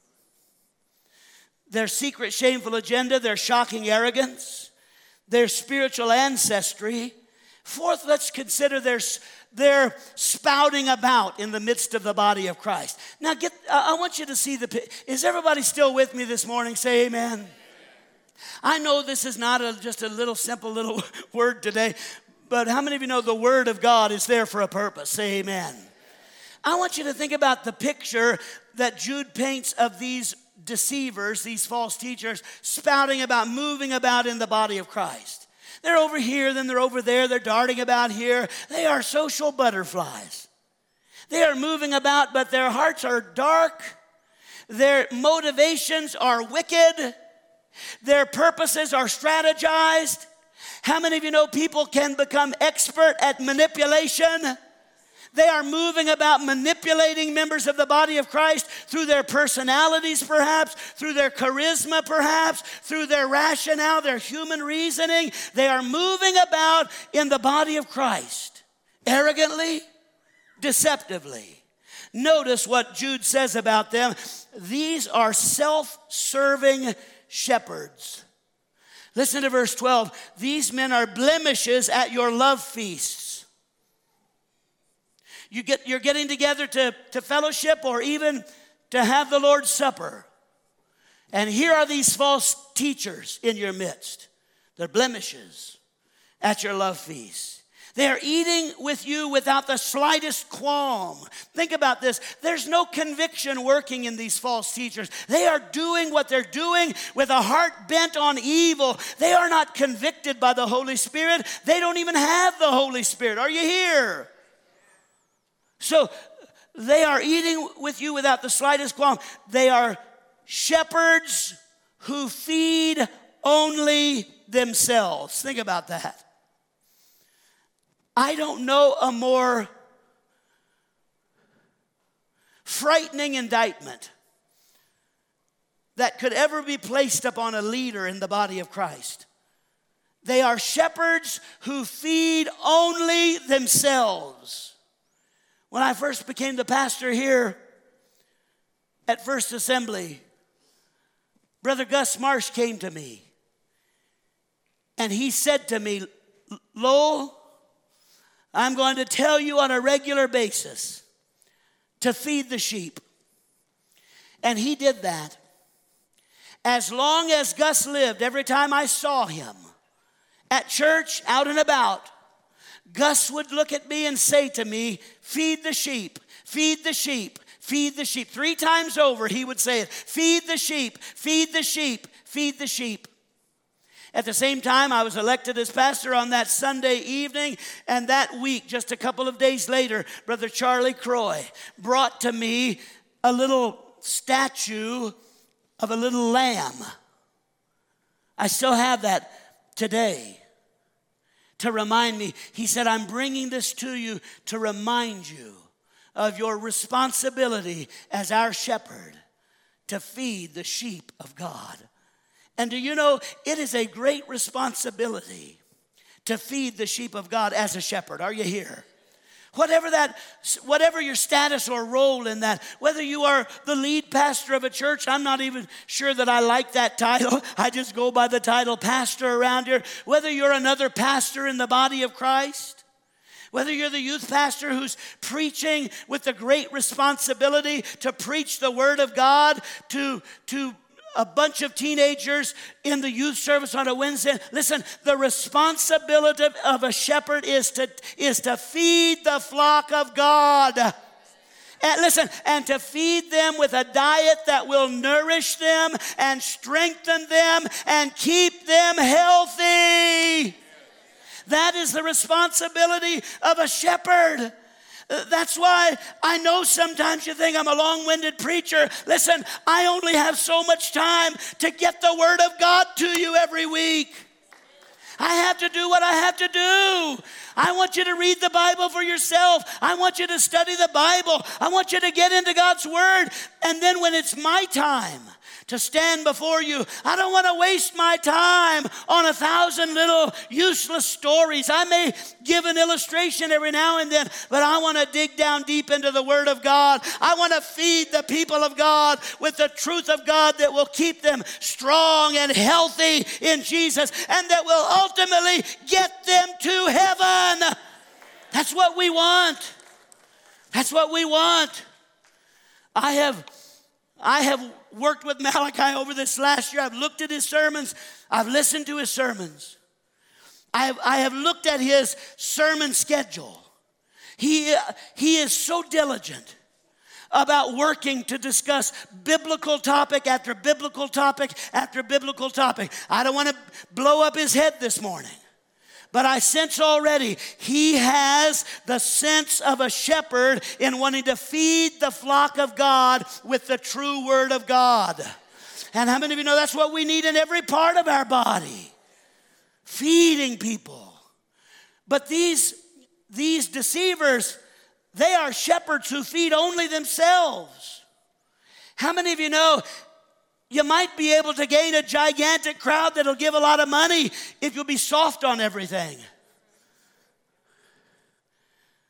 Their secret, shameful agenda, their shocking arrogance, their spiritual ancestry. Fourth, let's consider their spouting about in the midst of the body of Christ. Now, I want you to see is everybody still with me this morning? Say amen. I know this is not just a little simple little word today, but how many of you know the Word of God is there for a purpose? Say amen. I want you to think about the picture that Jude paints of these deceivers, these false teachers, spouting about, moving about in the body of Christ. They're over here, then they're over there, they're darting about here. They are social butterflies. They are moving about, but their hearts are dark. Their motivations are wicked. Their purposes are strategized. How many of you know people can become expert at manipulation? They are moving about manipulating members of the body of Christ through their personalities perhaps, through their charisma perhaps, through their rationale, their human reasoning. They are moving about in the body of Christ, arrogantly, deceptively. Notice what Jude says about them. These are self-serving shepherds. Listen to verse 12. These men are blemishes at your love feasts. You're getting together to fellowship or even to have the Lord's Supper. And here are these false teachers in your midst. They're blemishes at your love feast. They are eating with you without the slightest qualm. Think about this. There's no conviction working in these false teachers. They are doing what they're doing with a heart bent on evil. They are not convicted by the Holy Spirit. They don't even have the Holy Spirit. Are you here? So they are eating with you without the slightest qualm. They are shepherds who feed only themselves. Think about that. I don't know a more frightening indictment that could ever be placed upon a leader in the body of Christ. They are shepherds who feed only themselves. When I first became the pastor here at First Assembly, Brother Gus Marsh came to me and he said to me, Lowell, I'm going to tell you on a regular basis to feed the sheep. And he did that. As long as Gus lived, every time I saw him at church, out and about, Gus would look at me and say to me, feed the sheep, feed the sheep, feed the sheep. 3 times over he would say it, feed the sheep, feed the sheep, feed the sheep. At the same time, I was elected as pastor on that Sunday evening, and that week, just a couple of days later, Brother Charlie Croy brought to me a little statue of a little lamb. I still have that today to remind me. He said, I'm bringing this to you to remind you of your responsibility as our shepherd to feed the sheep of God. And do you know, it is a great responsibility to feed the sheep of God as a shepherd. Are you here? Whatever your status or role in that, whether you are the lead pastor of a church, I'm not even sure that I like that title. I just go by the title pastor around here. Whether you're another pastor in the body of Christ, whether you're the youth pastor who's preaching with the great responsibility to preach the word of God to a bunch of teenagers in the youth service on a Wednesday. Listen, the responsibility of a shepherd is to feed the flock of God. And listen, and to feed them with a diet that will nourish them and strengthen them and keep them healthy. That is the responsibility of a shepherd. That's why I know sometimes you think I'm a long-winded preacher. Listen, I only have so much time to get the word of God to you every week. I have to do what I have to do. I want you to read the Bible for yourself. I want you to study the Bible. I want you to get into God's word. And then when it's my time to stand before you, I don't want to waste my time on 1,000 little useless stories. I may give an illustration every now and then, but I want to dig down deep into the Word of God. I want to feed the people of God with the truth of God that will keep them strong and healthy in Jesus and that will ultimately get them to heaven. That's what we want. That's what we want. I have worked with Malachi over this last year. I've looked at his sermons. I've listened to his sermons. I have looked at his sermon schedule. He is so diligent about working to discuss biblical topic after biblical topic after biblical topic. I don't want to blow up his head this morning, but I sense already he has the sense of a shepherd in wanting to feed the flock of God with the true word of God. And how many of you know that's what we need in every part of our body? Feeding people. But these deceivers, they are shepherds who feed only themselves. How many of you know you might be able to gain a gigantic crowd that'll give a lot of money if you'll be soft on everything?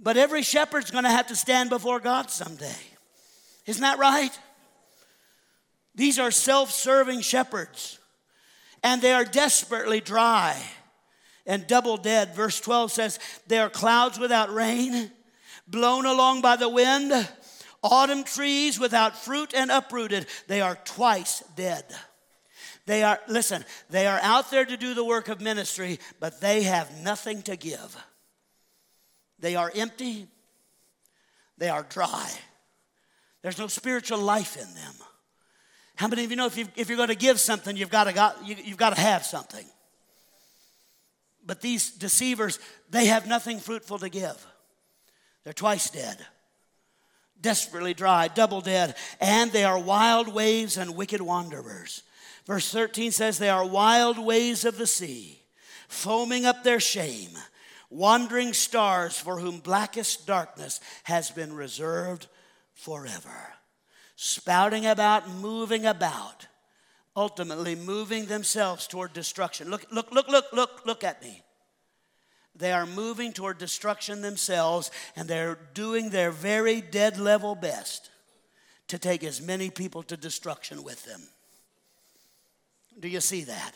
But every shepherd's going to have to stand before God someday. Isn't that right? These are self-serving shepherds, and they are desperately dry and double dead. Verse 12 says, they are clouds without rain, blown along by the wind, autumn trees without fruit and uprooted. They are twice dead. They are out there to do the work of ministry, but they have nothing to give. They are empty. They are dry. There's no spiritual life in them. How many of you know if you're going to give something, you've got to have something? But these deceivers, they have nothing fruitful to give. They're twice dead, desperately dry, double dead, and they are wild waves and wicked wanderers. Verse 13 says, they are wild waves of the sea, foaming up their shame, wandering stars for whom blackest darkness has been reserved forever. Spouting about, moving about, ultimately moving themselves toward destruction. Look at me. They are moving toward destruction themselves, and they're doing their very dead level best to take as many people to destruction with them. Do you see that?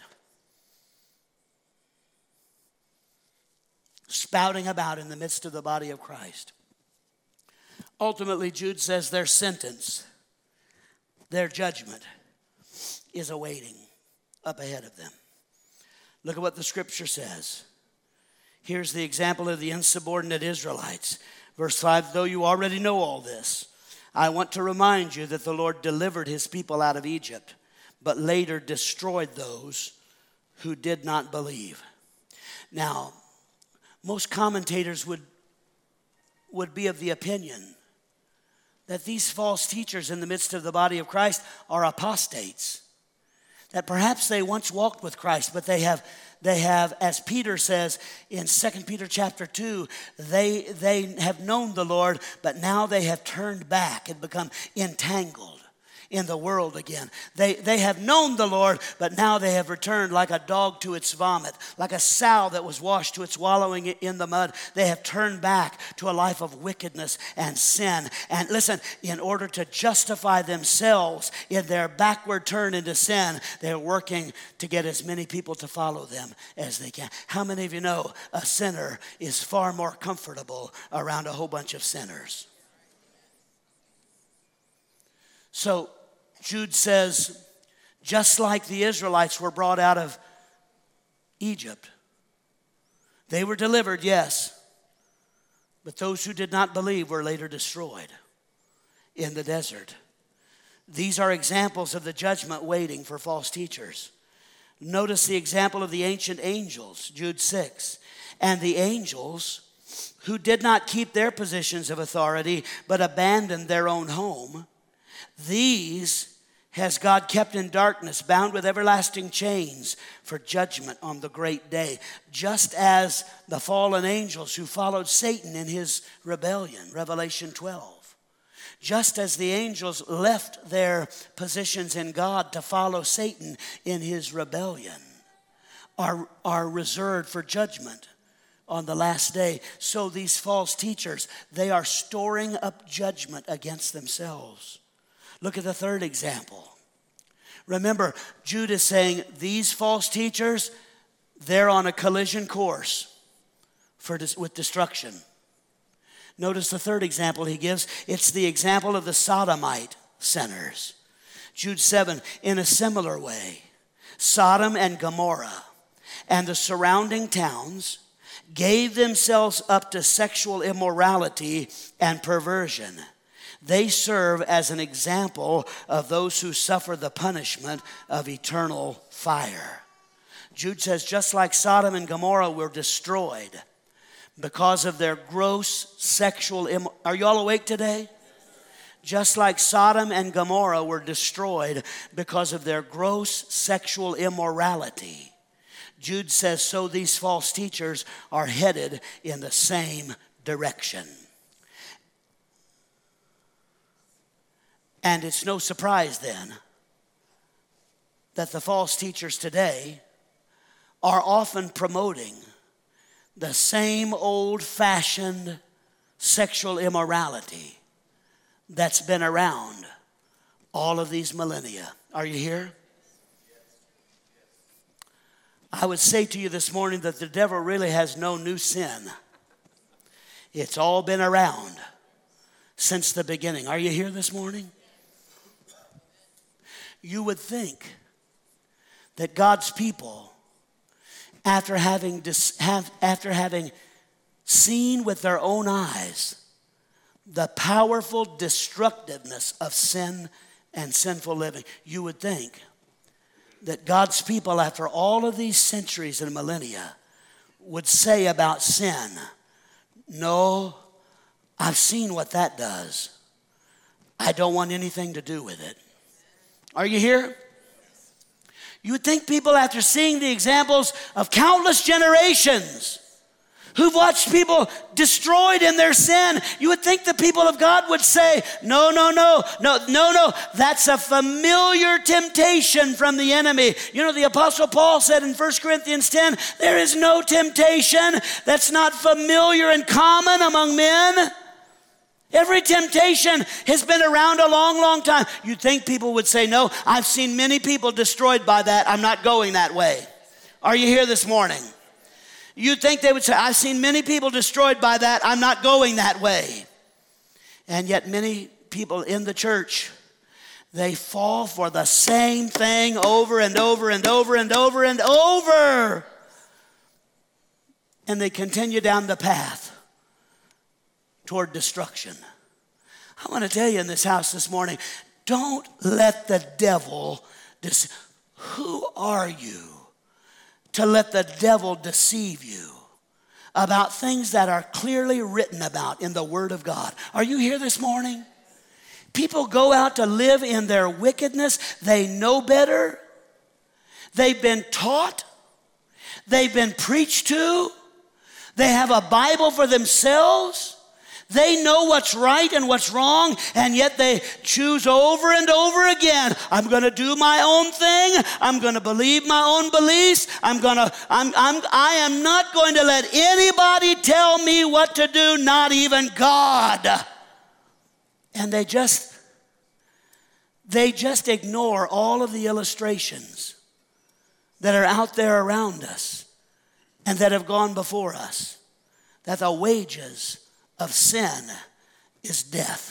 Spouting about in the midst of the body of Christ. Ultimately, Jude says their sentence, their judgment is awaiting up ahead of them. Look at what the scripture says. Here's the example of the insubordinate Israelites. Verse 5, though you already know all this, I want to remind you that the Lord delivered his people out of Egypt, but later destroyed those who did not believe. Now, most commentators would be of the opinion that these false teachers in the midst of the body of Christ are apostates. That perhaps they once walked with Christ, but they have, as Peter says in 2 Peter chapter 2, they have known the Lord, but now they have turned back and become entangled in the world again. They have known the Lord, but now they have returned like a dog to its vomit, like a sow that was washed to its wallowing in the mud. They have turned back to a life of wickedness and sin. And listen, in order to justify themselves in their backward turn into sin, they're working to get as many people to follow them as they can. How many of you know a sinner is far more comfortable around a whole bunch of sinners? So Jude says, just like the Israelites were brought out of Egypt, they were delivered, yes, but those who did not believe were later destroyed in the desert. These are examples of the judgment waiting for false teachers. Notice the example of the ancient angels, Jude 6. And the angels who did not keep their positions of authority, but abandoned their own home, these has God kept in darkness, bound with everlasting chains for judgment on the great day. Just as the fallen angels who followed Satan in his rebellion, Revelation 12. Just as the angels left their positions in God to follow Satan in his rebellion, are reserved for judgment on the last day. So these false teachers, they are storing up judgment against themselves. Look at the third example. Remember, Jude is saying these false teachers, they're on a collision course with destruction. Notice the third example he gives. It's the example of the Sodomite sinners. Jude 7, in a similar way, Sodom and Gomorrah and the surrounding towns gave themselves up to sexual immorality and perversion. They serve as an example of those who suffer the punishment of eternal fire. Jude says, just like Sodom and Gomorrah were destroyed because of their gross sexual immorality. Are you all awake today? Just like Sodom and Gomorrah were destroyed because of their gross sexual immorality. Jude says, so these false teachers are headed in the same direction. And it's no surprise then that the false teachers today are often promoting the same old-fashioned sexual immorality that's been around all of these millennia. Are you here? I would say to you this morning that the devil really has no new sin. It's all been around since the beginning. Are you here this morning? You would think that God's people, after having seen with their own eyes the powerful destructiveness of sin and sinful living, you would think that God's people, after all of these centuries and millennia, would say about sin, no, I've seen what that does. I don't want anything to do with it. Are you here? You would think people, after seeing the examples of countless generations who've watched people destroyed in their sin, you would think the people of God would say, no, that's a familiar temptation from the enemy. You know, the Apostle Paul said in 1 Corinthians 10, there is no temptation that's not familiar and common among men. Every temptation has been around a long, long time. You'd think people would say, no, I've seen many people destroyed by that. I'm not going that way. Are you here this morning? You'd think they would say, I've seen many people destroyed by that. I'm not going that way. And yet many people in the church, they fall for the same thing over and over and over and over and over. And they continue down the path toward destruction. I want to tell you in this house this morning, don't let the devil who are you to let the devil deceive you about things that are clearly written about in the Word of God? Are you here this morning? People go out to live in their wickedness. They know better. They've been taught. They've been preached to. They have a Bible for themselves. They know what's right and what's wrong, and yet they choose over and over again. I'm going to do my own thing. I'm going to believe my own beliefs. I am not going to let anybody tell me what to do, not even God. And they just ignore all of the illustrations that are out there around us and that have gone before us, that the wages of sin is death.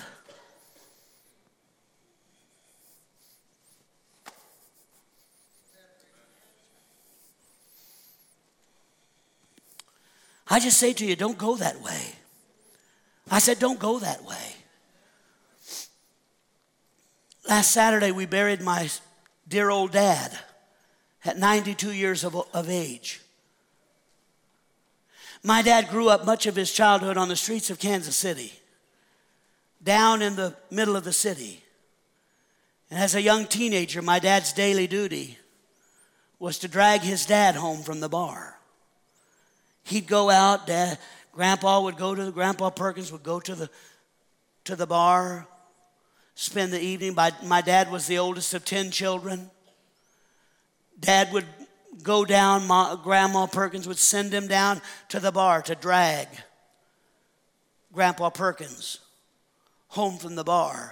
I just say to you, don't go that way. I said, don't go that way. Last Saturday, we buried my dear old dad at 92 years of age. My dad grew up much of his childhood on the streets of Kansas City, down in the middle of the city. And as a young teenager, my dad's daily duty was to drag his dad home from the bar. He'd go out, Grandpa Perkins would go to the bar, spend the evening. My dad was the oldest of 10 children. Dad would go down, Grandma Perkins would send him down to the bar to drag Grandpa Perkins home from the bar.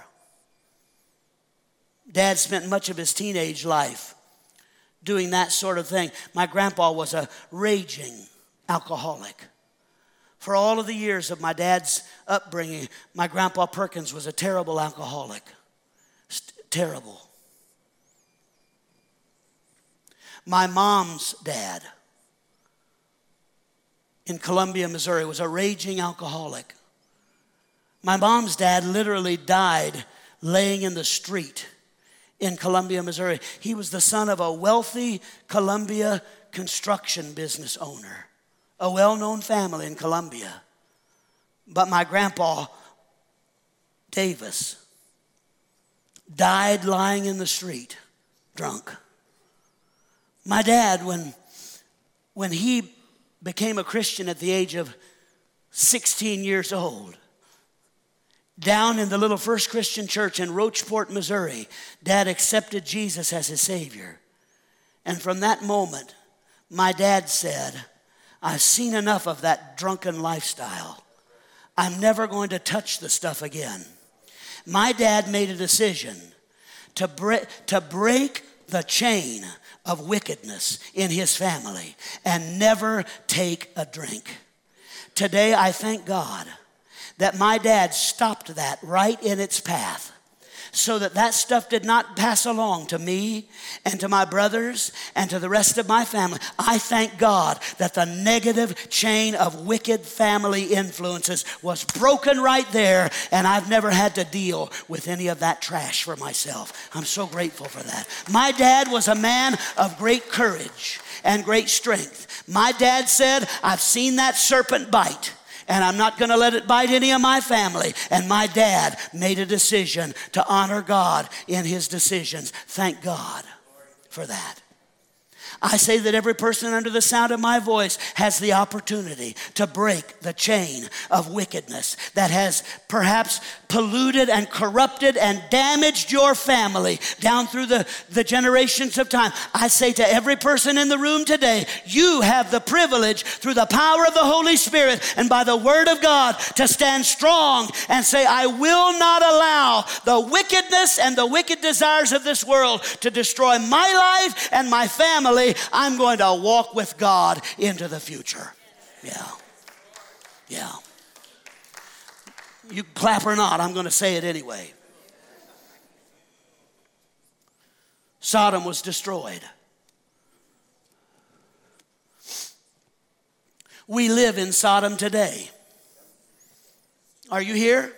Dad spent much of his teenage life doing that sort of thing. My grandpa was a raging alcoholic. For all of the years of my dad's upbringing, my Grandpa Perkins was a terrible alcoholic. Terrible. My mom's dad in Columbia, Missouri, was a raging alcoholic. My mom's dad literally died laying in the street in Columbia, Missouri. He was the son of a wealthy Columbia construction business owner, a well-known family in Columbia. But my grandpa, Davis, died lying in the street, drunk. My dad, when he became a Christian at the age of 16 years old, down in the little First Christian Church in Rocheport, Missouri, Dad accepted Jesus as his Savior. And from that moment, my dad said, I've seen enough of that drunken lifestyle. I'm never going to touch the stuff again. My dad made a decision to break the chain of wickedness in his family and never take a drink. Today, I thank God that my dad stopped that right in its path, so that stuff did not pass along to me and to my brothers and to the rest of my family. I thank God that the negative chain of wicked family influences was broken right there, and I've never had to deal with any of that trash for myself. I'm so grateful for that. My dad was a man of great courage and great strength. My dad said, I've seen that serpent bite, and I'm not going to let it bite any of my family. And my dad made a decision to honor God in his decisions. Thank God for that. I say that every person under the sound of my voice has the opportunity to break the chain of wickedness that has perhaps polluted and corrupted and damaged your family down through the generations of time. I say to every person in the room today, you have the privilege through the power of the Holy Spirit and by the word of God to stand strong and say, I will not allow the wickedness and the wicked desires of this world to destroy my life and my family. I'm going to walk with God into the future. Yeah. You clap or not, I'm going to say it anyway. Sodom was destroyed. We live in Sodom today. Are you here?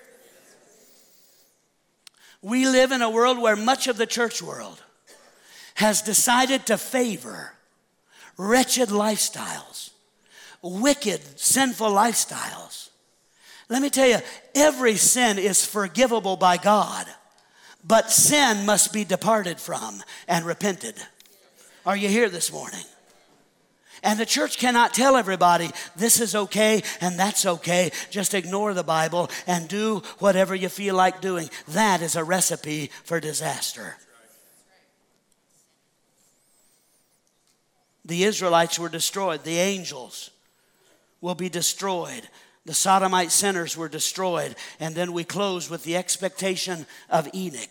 We live in a world where much of the church world has decided to favor wretched lifestyles, wicked, sinful lifestyles. Let me tell you, every sin is forgivable by God, but sin must be departed from and repented. Are you here this morning? And the church cannot tell everybody this is okay and that's okay. Just ignore the Bible and do whatever you feel like doing. That is a recipe for disaster. The Israelites were destroyed. The angels will be destroyed. The sodomite sinners were destroyed. And then we close with the expectation of Enoch.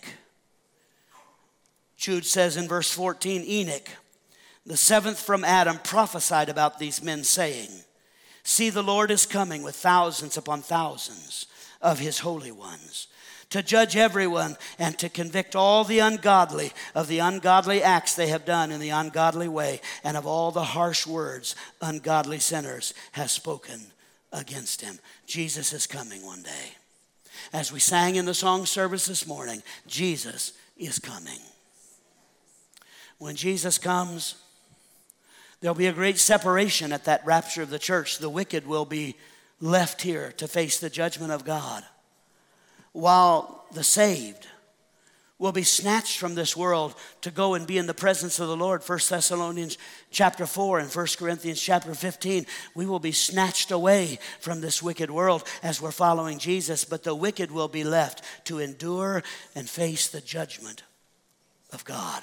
Jude says in verse 14, Enoch, the seventh from Adam, prophesied about these men, saying, see, the Lord is coming with thousands upon thousands of his holy ones, to judge everyone and to convict all the ungodly of the ungodly acts they have done in the ungodly way, and of all the harsh words ungodly sinners have spoken against him. Jesus is coming one day. As we sang in the song service this morning, Jesus is coming. When Jesus comes, there'll be a great separation at that rapture of the church. The wicked will be left here to face the judgment of God, while the saved will be snatched from this world to go and be in the presence of the Lord. 1 Thessalonians chapter 4 and 1 Corinthians chapter 15. We will be snatched away from this wicked world as we're following Jesus, but the wicked will be left to endure and face the judgment of God.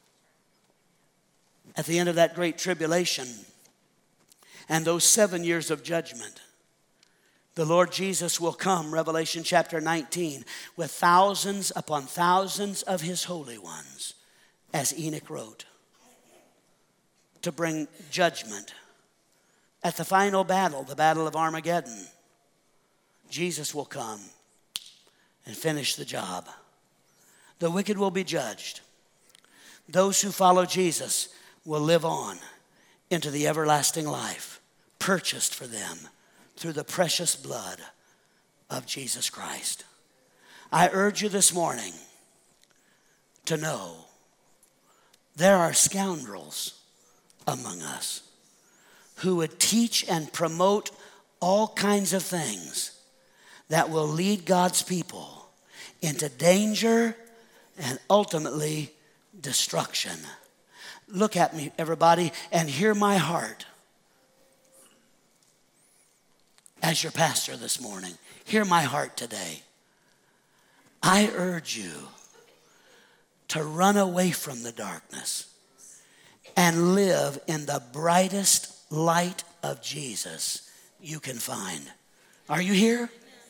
At the end of that great tribulation and those 7 years of judgment, the Lord Jesus will come, Revelation chapter 19, with thousands upon thousands of his holy ones, as Enoch wrote, to bring judgment. At the final battle, the battle of Armageddon, Jesus will come and finish the job. The wicked will be judged. Those who follow Jesus will live on into the everlasting life purchased for them through the precious blood of Jesus Christ. I urge you this morning to know there are scoundrels among us who would teach and promote all kinds of things that will lead God's people into danger and ultimately destruction. Look at me, everybody, and hear my heart. As your pastor this morning, hear my heart today. I urge you to run away from the darkness and live in the brightest light of Jesus you can find. Are you here?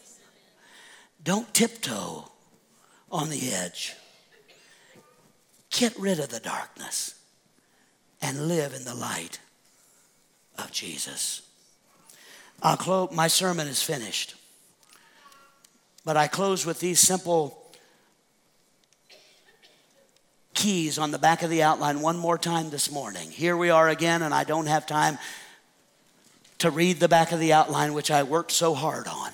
Don't tiptoe on the edge. Get rid of the darkness and live in the light of Jesus. I'll close. My sermon is finished. But I close with these simple keys on the back of the outline one more time this morning. Here we are again, and I don't have time to read the back of the outline, which I worked so hard on.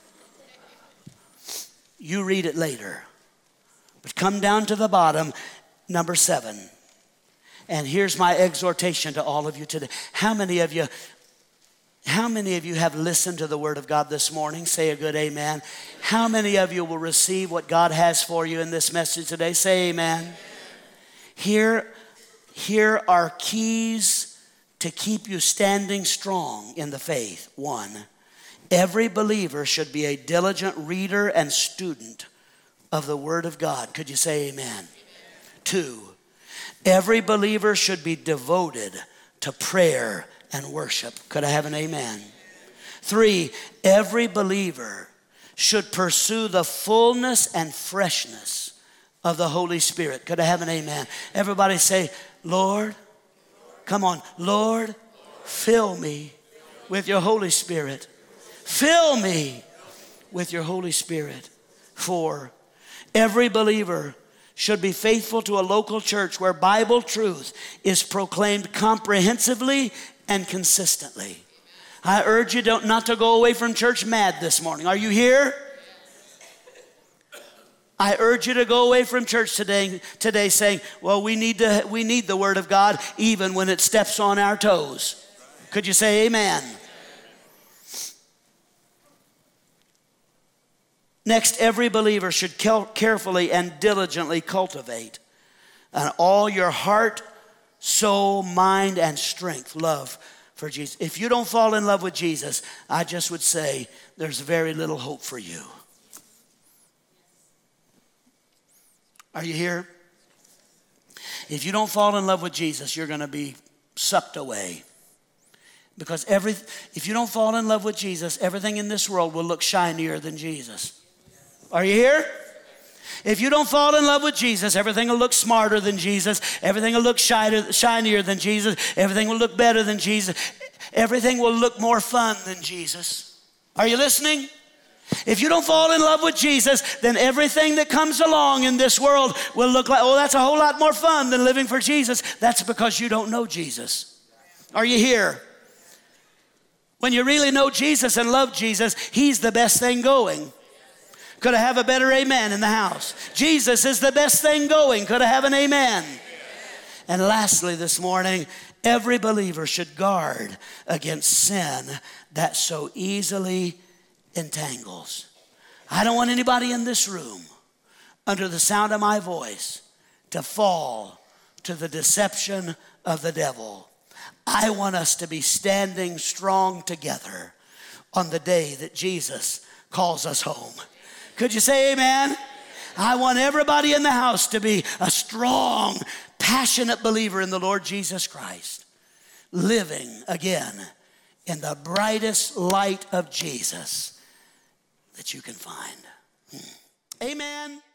You read it later. But come down to the bottom, number 7. And here's my exhortation to all of you today. How many of you have listened to the word of God this morning? Say a good amen. How many of you will receive what God has for you in this message today? Say amen. Here are keys to keep you standing strong in the faith. 1, every believer should be a diligent reader and student of the Word of God. Could you say amen? 2, every believer should be devoted to prayer and worship. Could I have an amen? 3, every believer should pursue the fullness and freshness of the Holy Spirit. Could I have an amen? Everybody say, Lord, come on, Lord, fill me with your Holy Spirit. Fill me with your Holy Spirit. 4, every believer should be faithful to a local church where Bible truth is proclaimed comprehensively and consistently. I urge you not to go away from church mad this morning. Are you here? I urge you to go away from church today saying, well, we need the Word of God even when it steps on our toes. Could you say amen? Next, every believer should carefully and diligently cultivate all your heart, soul, mind, and strength love for Jesus. If you don't fall in love with Jesus, I just would say there's very little hope for you. Are you here? If you don't fall in love with Jesus, you're going to be sucked away. Because if you don't fall in love with Jesus, everything in this world will look shinier than Jesus. Are you here? If you don't fall in love with Jesus, everything will look smarter than Jesus. Everything will look shinier than Jesus. Everything will look better than Jesus. Everything will look more fun than Jesus. Are you listening? If you don't fall in love with Jesus, then everything that comes along in this world will look like, oh, that's a whole lot more fun than living for Jesus. That's because you don't know Jesus. Are you here? When you really know Jesus and love Jesus, He's the best thing going. Could I have a better amen in the house? Jesus is the best thing going. Could I have an amen? And lastly this morning, every believer should guard against sin that so easily entangles. I don't want anybody in this room under the sound of my voice to fall to the deception of the devil. I want us to be standing strong together on the day that Jesus calls us home. Could you say amen? I want everybody in the house to be a strong, passionate believer in the Lord Jesus Christ, living again in the brightest light of Jesus that you can find. Amen.